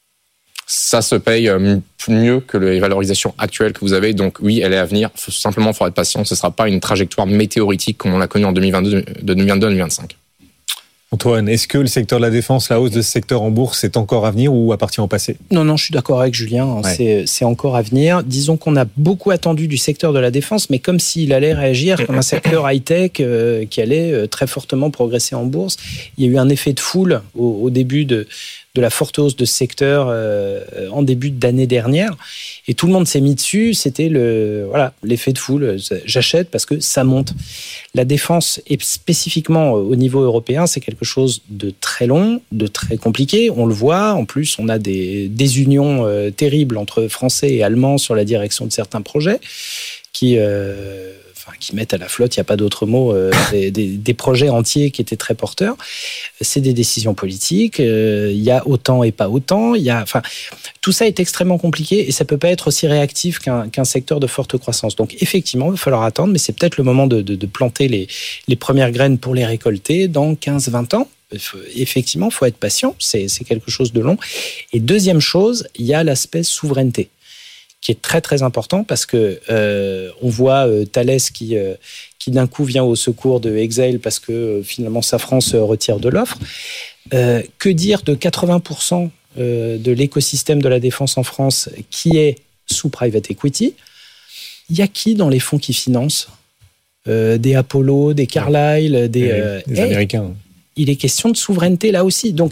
Ça se paye mieux que les valorisations actuelles que vous avez. Donc oui, elle est à venir. Faut, simplement, il faudra être patient. Ce ne sera pas une trajectoire météoritique comme on l'a connu en deux mille vingt-deux, de deux mille vingt-deux à deux mille vingt-cinq. Antoine, est-ce que le secteur de la défense, la hausse de ce secteur en bourse, est encore à venir ou appartient au passé? Non, non, je suis d'accord avec Julien. Ouais. C'est, c'est encore à venir. Disons qu'on a beaucoup attendu du secteur de la défense, mais comme s'il allait réagir comme un secteur high-tech euh, qui allait euh, très fortement progresser en bourse. Il y a eu un effet de foule au, au début de... de la forte hausse de ce secteur euh, en début d'année dernière. Et tout le monde s'est mis dessus. C'était le, voilà, l'effet de foule. J'achète parce que ça monte. La défense, et spécifiquement au niveau européen, c'est quelque chose de très long, de très compliqué. On le voit. En plus, on a des désunions euh, terribles entre Français et Allemands sur la direction de certains projets qui... Euh, enfin, qui mettent à la flotte, il n'y a pas d'autre mot, euh, des, des, des projets entiers qui étaient très porteurs. C'est des décisions politiques. Il euh, y a autant et pas autant. Il y a, enfin, tout ça est extrêmement compliqué et ça peut pas être aussi réactif qu'un, qu'un secteur de forte croissance. Donc, effectivement, il va falloir attendre, mais c'est peut-être le moment de, de, de planter les, les premières graines pour les récolter dans quinze vingt ans. Effectivement, il faut être patient, c'est, c'est quelque chose de long. Et deuxième chose, il y a l'aspect souveraineté, qui est très très important parce que euh, on voit euh, Thales qui, euh, qui d'un coup vient au secours de Exail parce que euh, finalement Safran se retire de l'offre. Euh, que dire de quatre-vingts pour cent euh, de l'écosystème de la défense en France qui est sous private equity? Il y a qui dans les fonds qui financent euh, des Apollo, des Carlyle, des, euh, des Américains. Il est question de souveraineté là aussi. Donc,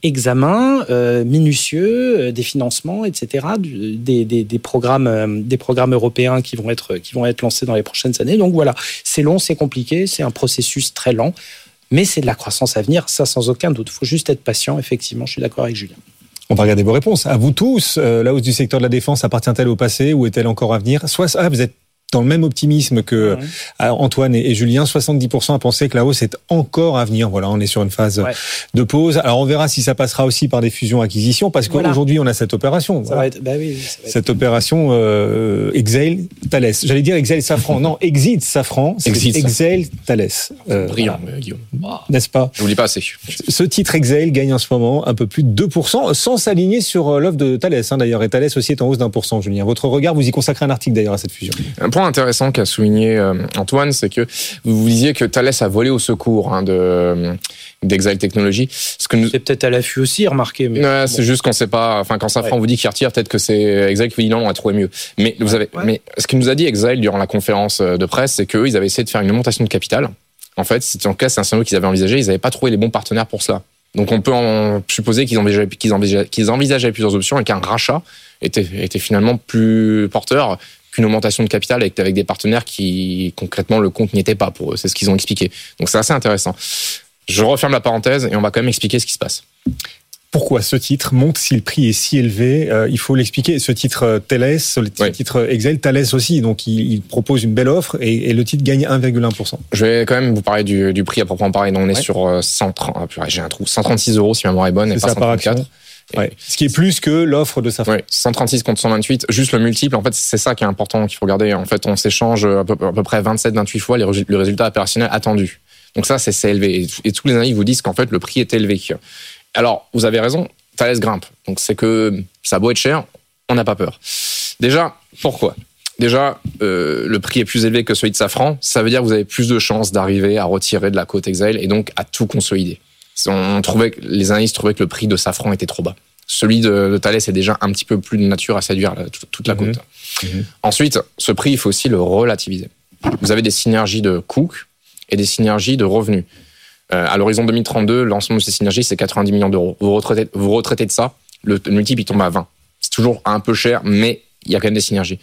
examen euh, minutieux, euh, des financements, et cetera, du, des, des, des, programmes, euh, des programmes européens qui vont, être, qui vont être lancés dans les prochaines années. Donc voilà, c'est long, c'est compliqué, c'est un processus très lent, mais c'est de la croissance à venir, ça sans aucun doute. Il faut juste être patient, effectivement, je suis d'accord avec Julien. On va regarder vos réponses. À vous tous, euh, la hausse du secteur de la défense appartient-elle au passé ou est-elle encore à venir? Soit ah, vous êtes dans le même optimisme que ouais. Antoine et Julien, soixante-dix pour cent à penser que la hausse est encore à venir. Voilà, on est sur une phase ouais. de pause. Alors on verra si ça passera aussi par des fusions-acquisitions, parce voilà. qu'aujourd'hui on a cette opération. Ça voilà. va être, bah oui, ça va cette être... opération euh, Exail Thales. J'allais dire Exail Safran. Non, Exit Safran. C'est Exit Exail Thales. Euh, Brillant, voilà. Guillaume. N'est-ce pas? Je vous lis pas assez. Ce titre Exail gagne en ce moment un peu plus de deux pour cent, sans s'aligner sur l'offre de Thales. Hein, d'ailleurs, et Thales aussi est en hausse d'un pour cent. Julien, votre regard, vous y consacrez un article d'ailleurs à cette fusion. Un point intéressant qu'a souligné euh, Antoine, c'est que vous disiez que Thales a volé au secours hein, de d'Exail Technologies. Ce que nous... C'est peut-être à l'affût aussi, remarquez. Mais ouais, bon. C'est juste qu'on sait pas. Enfin, quand Safran ouais. vous dit qu'il retire, peut-être que c'est Exail qui vous dit non, on a trouvé mieux. Mais vous avez. Ouais. Mais ce que nous a dit Exail durant la conférence de presse, c'est qu'eux, ils avaient essayé de faire une augmentation de capital. En fait, c'était en cas, c'est un scénario qu'ils avaient envisagé. Ils n'avaient pas trouvé les bons partenaires pour cela. Donc, on peut en supposer qu'ils envisageaient, qu'ils envisageaient, qu'ils envisageaient plusieurs options et qu'un rachat était, était finalement plus porteur qu'une augmentation de capital avec, avec des partenaires qui, concrètement, le compte n'y était pas pour eux. C'est ce qu'ils ont expliqué. Donc, c'est assez intéressant. Je referme la parenthèse et on va quand même expliquer ce qui se passe. Pourquoi ce titre monte si le prix est si élevé? euh, Il faut l'expliquer. Ce titre Thales, ce oui. titre Exail, Thales aussi. Donc, il, il propose une belle offre et, et le titre gagne un virgule un pour cent. Je vais quand même vous parler du, du prix à proprement parler. Donc, on est ouais. sur cent trente, j'ai un trou, cent trente-six euros si ma mémoire est bonne, c'est et pas ça, cent trente-quatre. Ouais. Ce qui est plus que l'offre de Safran. Oui, cent trente-six contre cent vingt-huit. Juste le multiple, en fait, c'est ça qui est important qu'il faut regarder. En fait, on s'échange à peu, à peu près vingt-sept vingt-huit fois les, le résultat opérationnel attendu. Donc ça, c'est, c'est élevé. Et, et tous les analystes vous disent qu'en fait, le prix est élevé. Alors, vous avez raison, Thales grimpe. Donc c'est que ça a beau être cher, on n'a pas peur. Déjà, pourquoi ? Déjà, euh, le prix est plus élevé que celui de Safran. Ça veut dire que vous avez plus de chances d'arriver à retirer de la cote Exail et donc à tout consolider. On trouvait, les analystes trouvaient que le prix de Safran était trop bas. Celui de, de Thales est déjà un petit peu plus de nature à séduire la, toute, toute la côte. Mmh. Mmh. Ensuite, ce prix, il faut aussi le relativiser. Vous avez des synergies de coûts et des synergies de revenus. Euh, à l'horizon deux mille trente-deux, l'ensemble de ces synergies, c'est quatre-vingt-dix millions d'euros. Vous retraitez, vous retraitez de ça, le, le multiple, il tombe à vingt. C'est toujours un peu cher, mais il y a quand même des synergies.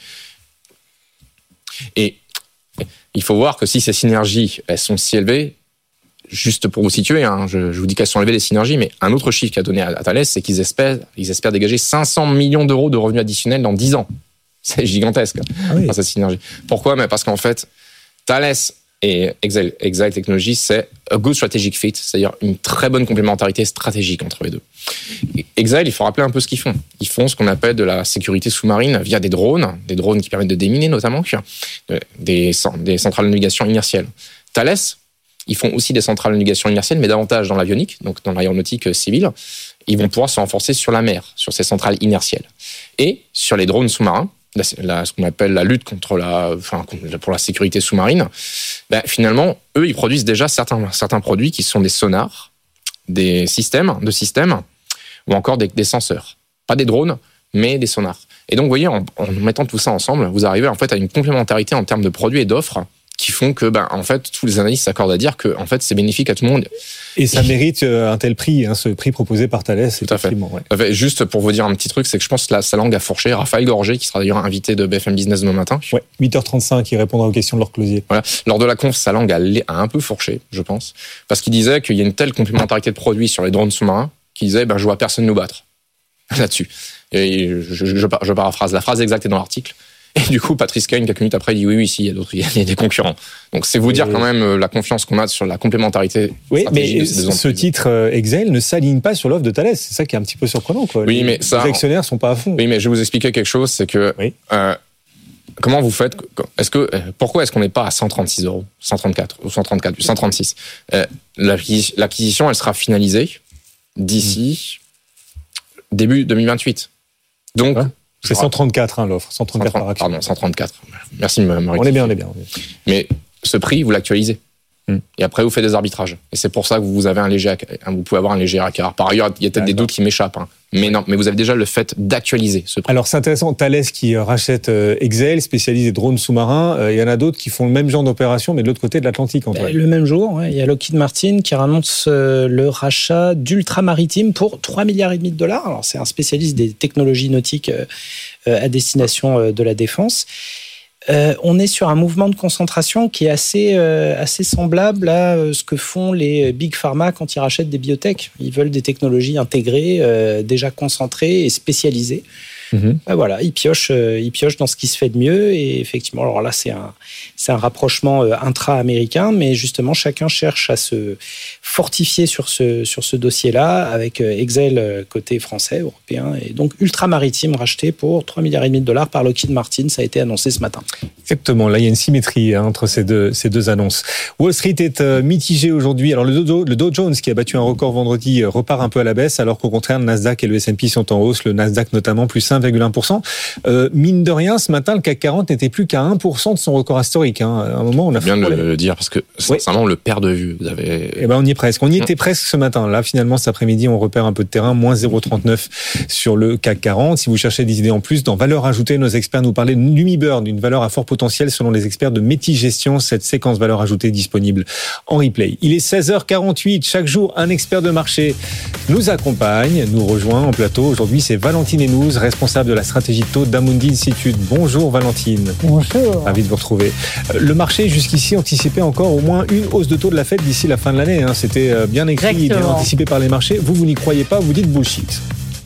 Et il faut voir que si ces synergies, elles sont si élevées, juste pour vous situer, hein, je, je vous dis qu'elles sont élevées les synergies, mais un autre chiffre qu'a donné à, à Thales, c'est qu'ils espèrent, ils espèrent dégager cinq cents millions d'euros de revenus additionnels dans dix ans. C'est gigantesque, ah oui. Ces synergies. Pourquoi ? Mais parce qu'en fait, Thales et Exail, Exail Technologies, c'est a good strategic fit, c'est-à-dire une très bonne complémentarité stratégique entre les deux. Exail, il faut rappeler un peu ce qu'ils font. Ils font ce qu'on appelle de la sécurité sous-marine via des drones, des drones qui permettent de déminer notamment, des, des centrales de navigation inertielles. Thales, ils font aussi des centrales de navigation inertielles, mais davantage dans l'avionique, donc dans l'aéronautique civile. Ils vont pouvoir se renforcer sur la mer, sur ces centrales inertielles. Et sur les drones sous-marins, la, la, ce qu'on appelle la lutte contre la, enfin, pour la sécurité sous-marine, ben, finalement, eux, ils produisent déjà certains, certains produits qui sont des sonars, des systèmes de systèmes, ou encore des, des senseurs. Pas des drones, mais des sonars. Et donc, vous voyez, en, en mettant tout ça ensemble, vous arrivez en fait à une complémentarité en termes de produits et d'offres qui font que, ben, en fait, tous les analystes s'accordent à dire que, en fait, c'est bénéfique à tout le monde. Et ça mérite un tel prix, hein, ce prix proposé par Thales. Tout à fait. Ouais. Juste pour vous dire un petit truc, c'est que je pense que la, sa langue a fourché. Raphaël Gorgé, qui sera d'ailleurs invité de B F M Business demain matin. Ouais, huit heures trente-cinq, il répondra aux questions de Laure Closier. Voilà. Lors de la conf, sa langue a, a un peu fourché, je pense, parce qu'il disait qu'il y a une telle complémentarité de produits sur les drones sous-marins qu'il disait, ben, je vois personne nous battre là-dessus. Et je, je, je, je paraphrase. La phrase exacte est dans l'article. Et du coup, Patrice Caine, quelques minutes après, dit oui, oui, si, il y a d'autres, il y a des concurrents. Donc, c'est vous dire quand même la confiance qu'on a sur la complémentarité. Oui, mais ce titre Exail ne s'aligne pas sur l'offre de Thales. C'est ça qui est un petit peu surprenant, quoi. Oui, les, mais ça, les actionnaires sont pas à fond. Oui, mais je vais vous expliquer quelque chose, c'est que oui. euh, comment vous faites Est-ce que pourquoi est-ce qu'on n'est pas à cent trente-six euros, cent trente-quatre ou cent trente-quatre, cent trente-six euh, L'acquisition, elle sera finalisée d'ici mmh. début deux mille vingt-huit. Donc ouais. C'est cent trente-quatre, hein, l'offre. cent trente-quatre par action. Pardon, cent trente-quatre. Merci de me rectifier. On est bien, on est bien. On est bien. Mais ce prix, vous l'actualisez. Mm. Et après, vous faites des arbitrages. Et c'est pour ça que vous avez un léger, vous pouvez avoir un léger écart. Par ailleurs, il y a peut-être des doutes qui m'échappent. Hein. Mais non, mais vous avez déjà le fait d'actualiser ce prix. Alors, c'est intéressant. Thales qui rachète euh, Exail, spécialiste des drones sous-marins. Euh, il y en a d'autres qui font le même genre d'opération, mais de l'autre côté de l'Atlantique, Antoine. Le même jour, ouais, il y a Lockheed Martin qui annonce euh, le rachat d'Ultramaritime pour trois milliards et demi de dollars. Alors, c'est un spécialiste des technologies nautiques euh, à destination euh, de la défense. Euh, on est sur un mouvement de concentration qui est assez, euh, assez semblable à euh, ce que font les Big Pharma quand ils rachètent des biotech. Ils veulent des technologies intégrées, euh, déjà concentrées et spécialisées. Mmh. Ben voilà, ils piochent, euh, ils piochent dans ce qui se fait de mieux. Et effectivement, alors là, c'est un, c'est un rapprochement euh, intra-américain, mais justement, chacun cherche à se fortifier sur ce, sur ce dossier-là, avec euh, Exail euh, côté français, européen, et donc Ultramaritime racheté pour trois milliards et demi de dollars par Lockheed Martin. Ça a été annoncé ce matin. Exactement. Là, il y a une symétrie hein, entre ces deux, ces deux annonces. Wall Street est euh, mitigé aujourd'hui. Alors, le Dow, le Dow Jones, qui a battu un record vendredi, euh, repart un peu à la baisse, alors qu'au contraire, le Nasdaq et le S and P sont en hausse. Le Nasdaq, notamment, plus un virgule un pour cent. Euh, mine de rien, ce matin, le C A C quarante n'était plus qu'à un pour cent de son record historique. Hein. À un moment, on a bien de le dire, parce que, sincèrement, oui. on le perd de vue. Vous avez... Eh ben, on y est presque. On y était presque ce matin. Là, finalement, cet après-midi, on repère un peu de terrain, moins zéro virgule trente-neuf sur le C A C quarante. Si vous cherchez des idées en plus, dans valeur ajoutée, nos experts nous parlaient de Lumibird, d'une valeur à fort potentiel selon les experts de Métis Gestion. Cette séquence valeur ajoutée disponible en replay. Il est seize heures quarante-huit. Chaque jour, un expert de marché nous accompagne, nous rejoint en plateau. Aujourd'hui, c'est Valentine Hénouz, responsable de la stratégie de taux d'Amundi Institute. Bonjour Valentine. Bonjour. Ravi de vous retrouver. Le marché, jusqu'ici, anticipait encore au moins une hausse de taux de la Fed d'ici la fin de l'année. C'était bien écrit, Exactement. bien anticipé par les marchés. Vous, vous n'y croyez pas, vous dites bullshit.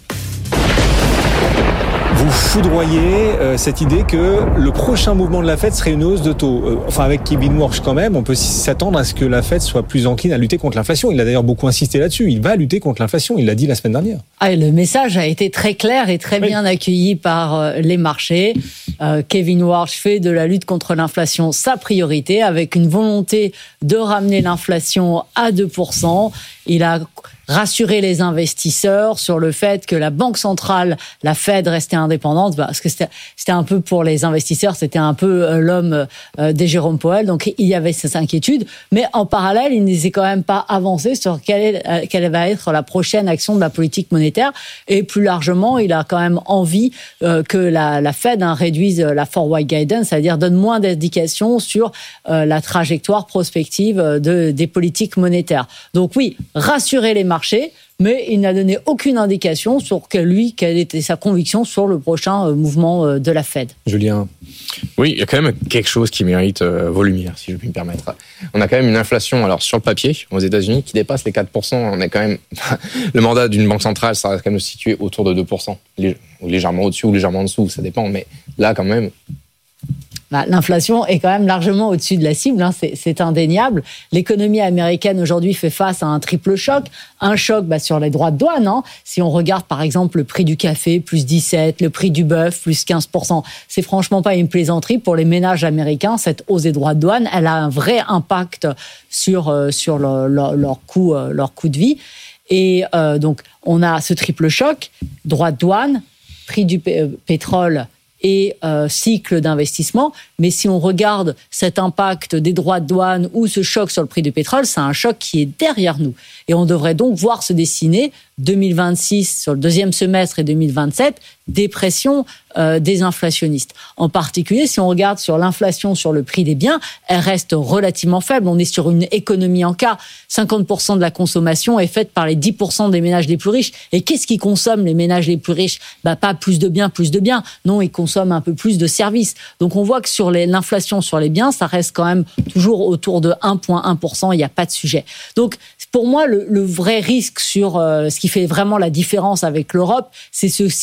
Vous foudroyez euh, cette idée que le prochain mouvement de la Fed serait une hausse de taux. Euh, enfin, avec Kevin Warsh quand même, on peut s'attendre à ce que la Fed soit plus encline à lutter contre l'inflation. Il a d'ailleurs beaucoup insisté là-dessus. Il va lutter contre l'inflation. Il l'a dit la semaine dernière. Ah, et le message a été très clair et très oui. bien accueilli par euh, les marchés. Euh, Kevin Warsh fait de la lutte contre l'inflation sa priorité, avec une volonté de ramener l'inflation à deux pour cent. Il a rassurer les investisseurs sur le fait que la Banque centrale, la Fed, restait indépendante, parce que c'était, c'était un peu pour les investisseurs, c'était un peu l'homme des Jérôme Powell, donc il y avait ces inquiétudes, mais en parallèle, il ne s'est quand même pas avancé sur quelle, est, quelle va être la prochaine action de la politique monétaire, et plus largement, il a quand même envie euh, que la, la Fed hein, réduise la forward guidance, c'est-à-dire donne moins d'indications sur euh, la trajectoire prospective de, des politiques monétaires. Donc oui, rassurer les marché, mais il n'a donné aucune indication sur que lui, quelle était sa conviction sur le prochain mouvement de la Fed. Julien. Oui, il y a quand même quelque chose qui mérite euh, vos lumières, si je puis me permettre. On a quand même une inflation, alors sur le papier, aux États-Unis, qui dépasse les quatre pour cent. On est quand même le mandat d'une banque centrale, ça reste quand même situé autour de deux pour cent, ou légèrement au-dessus ou légèrement en dessous, ça dépend. Mais là, quand même. Bah, l'inflation est quand même largement au-dessus de la cible, hein, c'est, c'est indéniable. L'économie américaine aujourd'hui fait face à un triple choc. Un choc bah, sur les droits de douane. Hein. Si on regarde par exemple le prix du café, plus dix-sept, le prix du bœuf, plus quinze pour cent, c'est franchement pas une plaisanterie pour les ménages américains. Cette hausse des droits de douane, elle a un vrai impact sur, euh, sur le, leur, leur, coût, euh, leur coût de vie. Et euh, donc on a ce triple choc, droits de douane, prix du p- pétrole, et euh, cycle d'investissement. Mais si on regarde cet impact des droits de douane ou ce choc sur le prix du pétrole, c'est un choc qui est derrière nous. Et on devrait donc voir se dessiner deux mille vingt-six, sur le deuxième semestre, et deux mille vingt-sept, des pressions euh, des inflationnistes. En particulier, si on regarde sur l'inflation sur le prix des biens, elle reste relativement faible. On est sur une économie en cas. cinquante pour cent de la consommation est faite par les dix pour cent des ménages les plus riches. Et qu'est-ce qui consomment les ménages les plus riches ? Bah, pas plus de biens, plus de biens. Non, ils consomment un peu plus de services. Donc on voit que sur les, l'inflation sur les biens, ça reste quand même toujours autour de un virgule un pour cent. Il n'y a pas de sujet. Donc pour moi, le, le vrai risque sur euh, ce qui fait vraiment la différence avec l'Europe, c'est ce cycle de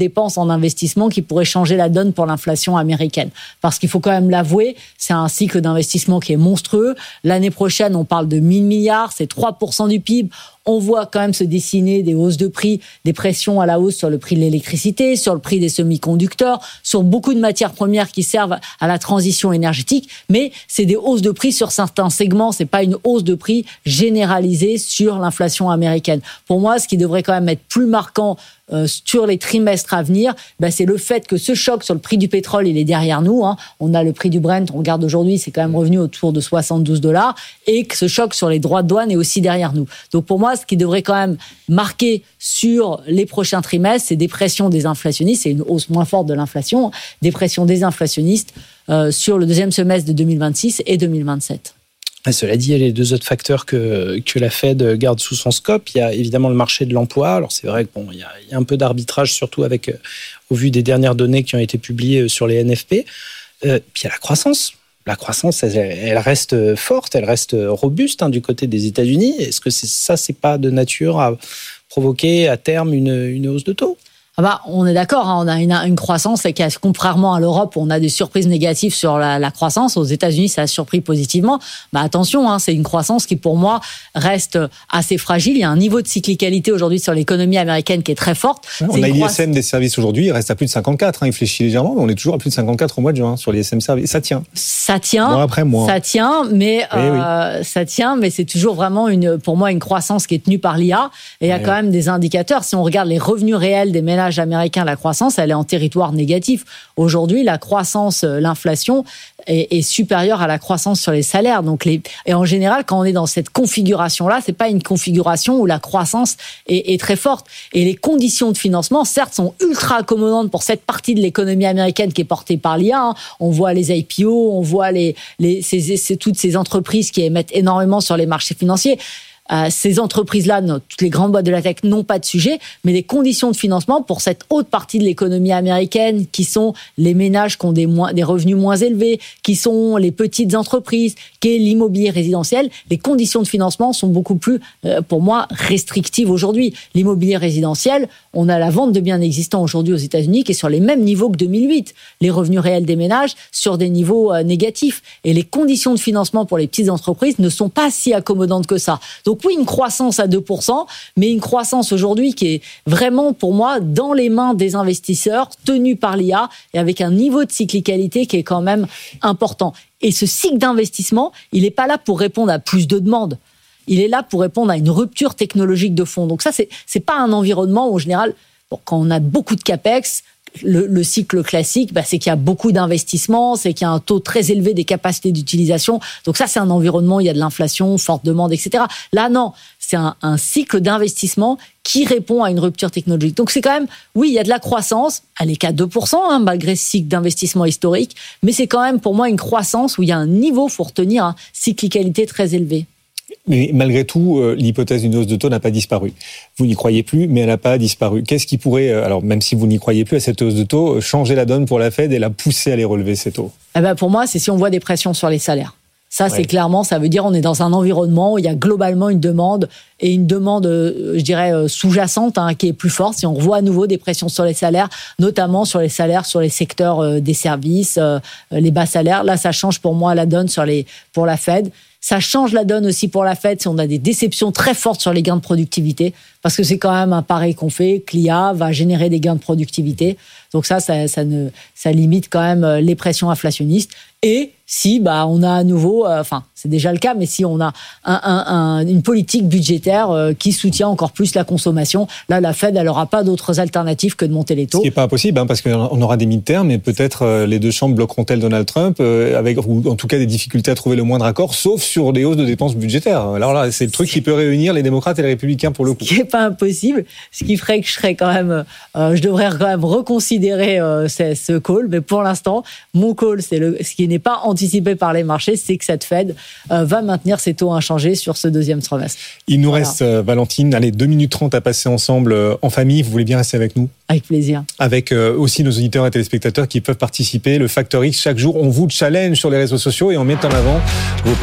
dépenses en investissement qui pourraient changer la donne pour l'inflation américaine. Parce qu'il faut quand même l'avouer, c'est un cycle d'investissement qui est monstrueux. L'année prochaine, on parle de mille milliards, c'est trois pour cent du P I B. On voit quand même se dessiner des hausses de prix, des pressions à la hausse sur le prix de l'électricité, sur le prix des semi-conducteurs, sur beaucoup de matières premières qui servent à la transition énergétique. Mais c'est des hausses de prix sur certains segments. C'est pas une hausse de prix généralisée sur l'inflation américaine. Pour moi, ce qui devrait quand même être plus marquant Euh, sur les trimestres à venir, ben c'est le fait que ce choc sur le prix du pétrole, il est derrière nous. Hein. On a le prix du Brent, on regarde aujourd'hui, c'est quand même revenu autour de soixante-douze dollars, et que ce choc sur les droits de douane est aussi derrière nous. Donc pour moi, ce qui devrait quand même marquer sur les prochains trimestres, c'est des pressions des inflationnistes, c'est une hausse moins forte de l'inflation, des pressions des inflationnistes euh, sur le deuxième semestre de deux mille vingt-six et deux mille vingt-sept. Et cela dit, il y a les deux autres facteurs que, que la Fed garde sous son scope. Il y a évidemment le marché de l'emploi. Alors c'est vrai que bon, il y a, il y a un peu d'arbitrage, surtout avec, euh, au vu des dernières données qui ont été publiées sur les N F P. Euh, puis il y a la croissance. La croissance, elle, elle reste forte, elle reste robuste hein, du côté des États-Unis. Est-ce que c'est, ça, c'est pas de nature à provoquer à terme une, une hausse de taux ? Ah bah, on est d'accord, hein, on a une, une croissance et contrairement à l'Europe, on a des surprises négatives sur la, la croissance. Aux États-Unis, ça a surpris positivement. Bah attention, hein, c'est une croissance qui pour moi reste assez fragile. Il y a un niveau de cyclicalité aujourd'hui sur l'économie américaine qui est très forte. Ouais, on a l'I S M des services aujourd'hui, il reste à plus de cinquante-quatre. Hein, il fléchit légèrement, mais on est toujours à plus de cinquante-quatre au mois de juin sur l'I S M services. Ça tient. Ça tient. Mois après mois. Ça tient, mais oui, euh, oui. ça tient, mais c'est toujours vraiment une, pour moi, une croissance qui est tenue par l'I A. Et il y a oui, quand oui. même des indicateurs. Si on regarde les revenus réels des ménages américains, la croissance, elle est en territoire négatif. Aujourd'hui, la croissance, l'inflation est, est supérieure à la croissance sur les salaires. Donc les, et en général, quand on est dans cette configuration-là, c'est pas une configuration où la croissance est, est très forte. Et les conditions de financement, certes, sont ultra accommodantes pour cette partie de l'économie américaine qui est portée par l'I A. Hein. On voit les I P O, on voit les, les, ces, ces, toutes ces entreprises qui émettent énormément sur les marchés financiers. Euh, ces entreprises-là, toutes les grandes boîtes de la tech n'ont pas de sujet, mais les conditions de financement pour cette haute partie de l'économie américaine, qui sont les ménages qui ont des, moins, des revenus moins élevés, qui sont les petites entreprises, qui est l'immobilier résidentiel, les conditions de financement sont beaucoup plus, euh, pour moi, restrictives aujourd'hui. L'immobilier résidentiel, on a la vente de biens existants aujourd'hui aux États-Unis qui est sur les mêmes niveaux que deux mille huit. Les revenus réels des ménages sur des niveaux euh, négatifs. Et les conditions de financement pour les petites entreprises ne sont pas si accommodantes que ça. Donc, Donc oui, une croissance à deux pour cent, mais une croissance aujourd'hui qui est vraiment, pour moi, dans les mains des investisseurs, tenue par l'I A et avec un niveau de cyclicalité qui est quand même important. Et ce cycle d'investissement, il n'est pas là pour répondre à plus de demandes. Il est là pour répondre à une rupture technologique de fond. Donc ça, c'est, c'est pas un environnement où, en général, bon, quand on a beaucoup de capex, Le, le cycle classique, bah, c'est qu'il y a beaucoup d'investissements, c'est qu'il y a un taux très élevé des capacités d'utilisation. Donc ça, c'est un environnement où il y a de l'inflation, forte demande, et cetera. Là, non, c'est un, un cycle d'investissement qui répond à une rupture technologique. Donc c'est quand même, oui, il y a de la croissance, elle est qu'à deux pour cent, hein, malgré ce cycle d'investissement historique, mais c'est quand même pour moi une croissance où il y a un niveau, faut retenir, hein, cyclicalité très élevé. Mais malgré tout, euh, l'hypothèse d'une hausse de taux n'a pas disparu. Vous n'y croyez plus, mais elle n'a pas disparu. Qu'est-ce qui pourrait, euh, alors même si vous n'y croyez plus à cette hausse de taux, changer la donne pour la Fed et la pousser à les relever, ces taux ? Eh ben pour moi, c'est si on voit des pressions sur les salaires. Ça, ouais. c'est clairement, ça veut dire on est dans un environnement où il y a globalement une demande et une demande, je dirais, sous-jacente hein, qui est plus forte. Si on revoit à nouveau des pressions sur les salaires, notamment sur les salaires sur les secteurs euh, des services, euh, les bas salaires, là, ça change pour moi la donne sur les, pour la Fed. Ça change la donne aussi pour la Fed si on a des déceptions très fortes sur les gains de productivité, parce que c'est quand même un pari qu'on fait, que l'I A va générer des gains de productivité. Donc ça, ça, ça, ne, ça limite quand même les pressions inflationnistes. Et si bah, on a à nouveau, euh, enfin c'est déjà le cas, mais si on a un, un, un, une politique budgétaire euh, qui soutient encore plus la consommation, là la Fed, elle n'aura pas d'autres alternatives que de monter les taux. Ce qui n'est pas impossible, hein, parce qu'on aura des midterms, mais peut-être euh, les deux chambres bloqueront-elles Donald Trump, euh, avec, ou en tout cas des difficultés à trouver le moindre accord, sauf sur des hausses de dépenses budgétaires. Alors là, c'est le truc qui peut réunir les démocrates et les républicains pour le coup. Ce qui n'est pas impossible, ce qui ferait que je serais quand même, euh, je devrais quand même reconsidérer euh, ce, ce call, mais pour l'instant, mon call, c'est le, ce qui n'est pas anticipé par les marchés, c'est que cette Fed euh, va maintenir ses taux inchangés sur ce deuxième trimestre. Il nous voilà. reste, euh, Valentine, allez, deux minutes trente à passer ensemble euh, en famille. Vous voulez bien rester avec nous ? Avec plaisir. Avec euh, aussi nos auditeurs et téléspectateurs qui peuvent participer. Le Factor X, chaque jour, on vous challenge sur les réseaux sociaux et on met en avant vos posts à force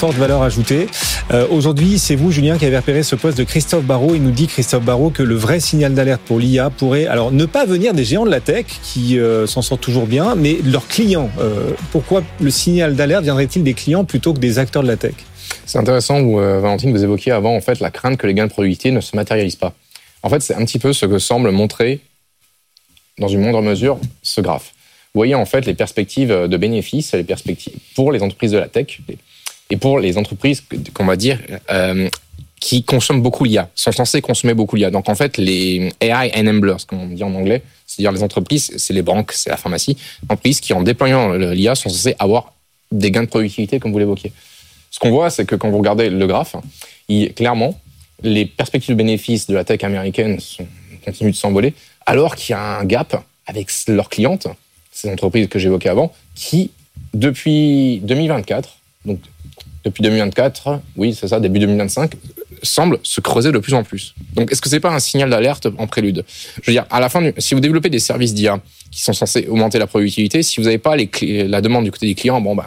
forte valeur ajoutée. Euh, aujourd'hui, c'est vous, Julien, qui avez repéré ce poste de Christophe Barrault. Il nous dit, Christophe Barrault, que le vrai signal d'alerte pour l'I A pourrait, alors, ne pas venir des géants de la tech, qui euh, s'en sortent toujours bien, mais de leurs clients. Euh, pourquoi le signal d'alerte viendrait-il des clients plutôt que des acteurs de la tech ? C'est intéressant, où, euh, Valentine, vous évoquiez avant, en fait, la crainte que les gains de productivité ne se matérialisent pas. En fait, c'est un petit peu ce que semble montrer, dans une moindre mesure, ce graphe. Vous voyez, en fait, les perspectives de bénéfices, les perspectives pour les entreprises de la tech et pour les entreprises, qu'on va dire, euh, qui consomment beaucoup l'I A, sont censées consommer beaucoup l'I A. Donc, en fait, les A I enablers, comme on dit en anglais, c'est-à-dire les entreprises, c'est les banques, c'est la pharmacie, les entreprises qui, en déployant l'I A, sont censées avoir des gains de productivité, comme vous l'évoquiez. Ce qu'on voit, c'est que quand vous regardez le graphe, il, clairement, les perspectives de bénéfices de la tech américaine sont, continuent de s'envoler, alors qu'il y a un gap avec leurs clientes, ces entreprises que j'évoquais avant, qui, depuis deux mille vingt-quatre, donc depuis deux mille vingt-quatre, oui, c'est ça, début deux mille vingt-cinq, semblent se creuser de plus en plus. Donc, est-ce que c'est pas un signal d'alerte en prélude ? Je veux dire, à la fin, si vous développez des services d'I A qui sont censés augmenter la productivité, si vous n'avez pas les clés, la demande du côté des clients, bon, ben,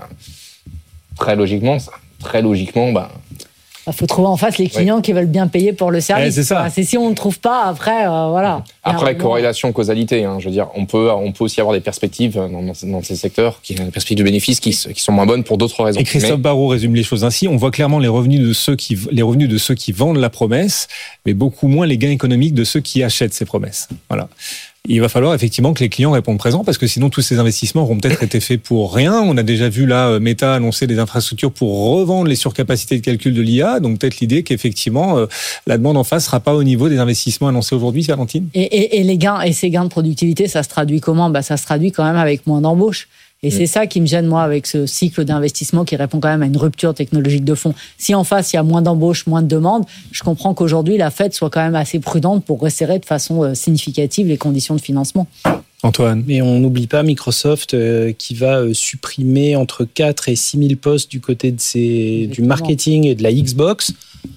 très logiquement, très logiquement, ben, il faut trouver en face les clients oui. qui veulent bien payer pour le service. Ouais, c'est ça. C'est si on ne trouve pas, après, euh, voilà. Après, corrélation, causalité. Hein, je veux dire, on peut, on peut aussi avoir des perspectives dans, dans ces secteurs, qui, des perspectives de bénéfices qui, qui sont moins bonnes pour d'autres raisons. Et Christophe mais... Barrault résume les choses ainsi. On voit clairement les revenus de ceux qui, les revenus de ceux qui vendent la promesse, mais beaucoup moins les gains économiques de ceux qui achètent ces promesses. Voilà. Il va falloir effectivement que les clients répondent présent, parce que sinon tous ces investissements auront peut-être été faits pour rien. On a déjà vu là Meta annoncer des infrastructures pour revendre les surcapacités de calcul de l'I A, donc peut-être l'idée qu'effectivement euh, la demande en face sera pas au niveau des investissements annoncés aujourd'hui, Valentine. Et, et, et les gains et ces gains de productivité, ça se traduit comment ? Bah ça se traduit quand même avec moins d'embauches. Et mmh. c'est ça qui me gêne, moi, avec ce cycle d'investissement qui répond quand même à une rupture technologique de fond. Si en face, il y a moins d'embauches, moins de demandes, je comprends qu'aujourd'hui, la Fed soit quand même assez prudente pour resserrer de façon significative les conditions de financement. Antoine. Mais on n'oublie pas Microsoft euh, qui va euh, supprimer entre quatre et six mille postes du côté de ses, du marketing et de la Xbox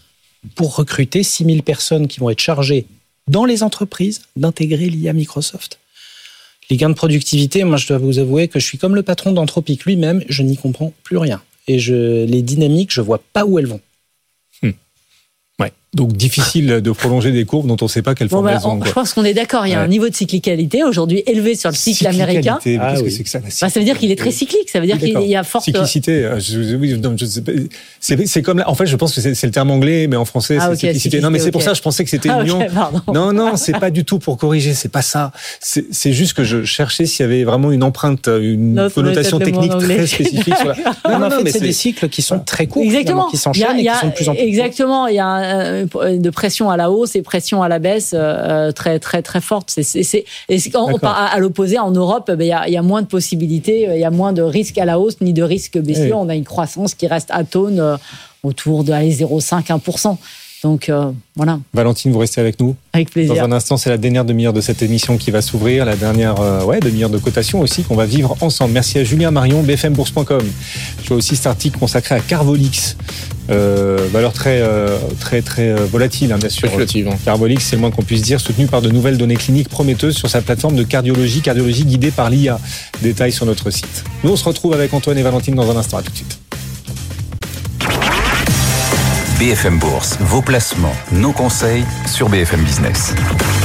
pour recruter six mille personnes qui vont être chargées dans les entreprises d'intégrer l'I A Microsoft. Les gains de productivité, moi je dois vous avouer que je suis comme le patron d'Anthropic lui-même, je n'y comprends plus rien. Et je, les dynamiques, je vois pas où elles vont. Hmm. Ouais. Donc difficile de prolonger des courbes dont on ne sait pas quelle bon forme bah, elles ont. On, je pense qu'on est d'accord, il y a ouais. un niveau de cyclicalité aujourd'hui élevé sur le cycle américain. Ah, qu'est-ce oui. que c'est que ça, bah, ça veut dire qu'il est très cyclique, ça veut dire oui, qu'il y a forte... Cyclicité, je, oui, non, je sais pas, c'est, c'est comme là, en fait je pense que c'est, c'est le terme anglais, mais en français ah, c'est okay, cyclicité. Non mais c'est okay. pour ça je pensais que c'était ah, union. Okay, non, non, c'est pas du tout pour corriger, c'est pas ça. C'est, c'est juste que je cherchais s'il y avait vraiment une empreinte, une non, connotation technique très spécifique. Sur la... Non, non, en fait c'est des cycles qui sont très courts, qui s'enchaînent et qui sont de plus en plus exactement, il y a de pression à la hausse et pression à la baisse euh, très très très forte. C'est, c'est, c'est, et c'est, en, à, à l'opposé, en Europe, il ben, y, a, y a moins de possibilités, il y a moins de risques à la hausse ni de risques baissiers. Oui. On a une croissance qui reste atone euh, autour de allez, zéro virgule cinq à un pour cent. Donc euh, voilà. Valentine, vous restez avec nous. Avec plaisir. Dans un instant, c'est la dernière demi-heure de cette émission qui va s'ouvrir, la dernière euh, ouais, demi-heure de cotation aussi qu'on va vivre ensemble. Merci à Julien Marion, B F M bourse point com. Je vois aussi cet article consacré à Carvolix. Euh, valeur très euh, très très euh, volatile, hein, bien sûr. Spéculative. Hein. Carvolix, c'est le moins qu'on puisse dire, soutenu par de nouvelles données cliniques prometteuses sur sa plateforme de cardiologie, cardiologie guidée par l'I A. Détails sur notre site. Nous, on se retrouve avec Antoine et Valentine dans un instant. À tout de suite. B F M Bourse, vos placements, nos conseils sur B F M Business.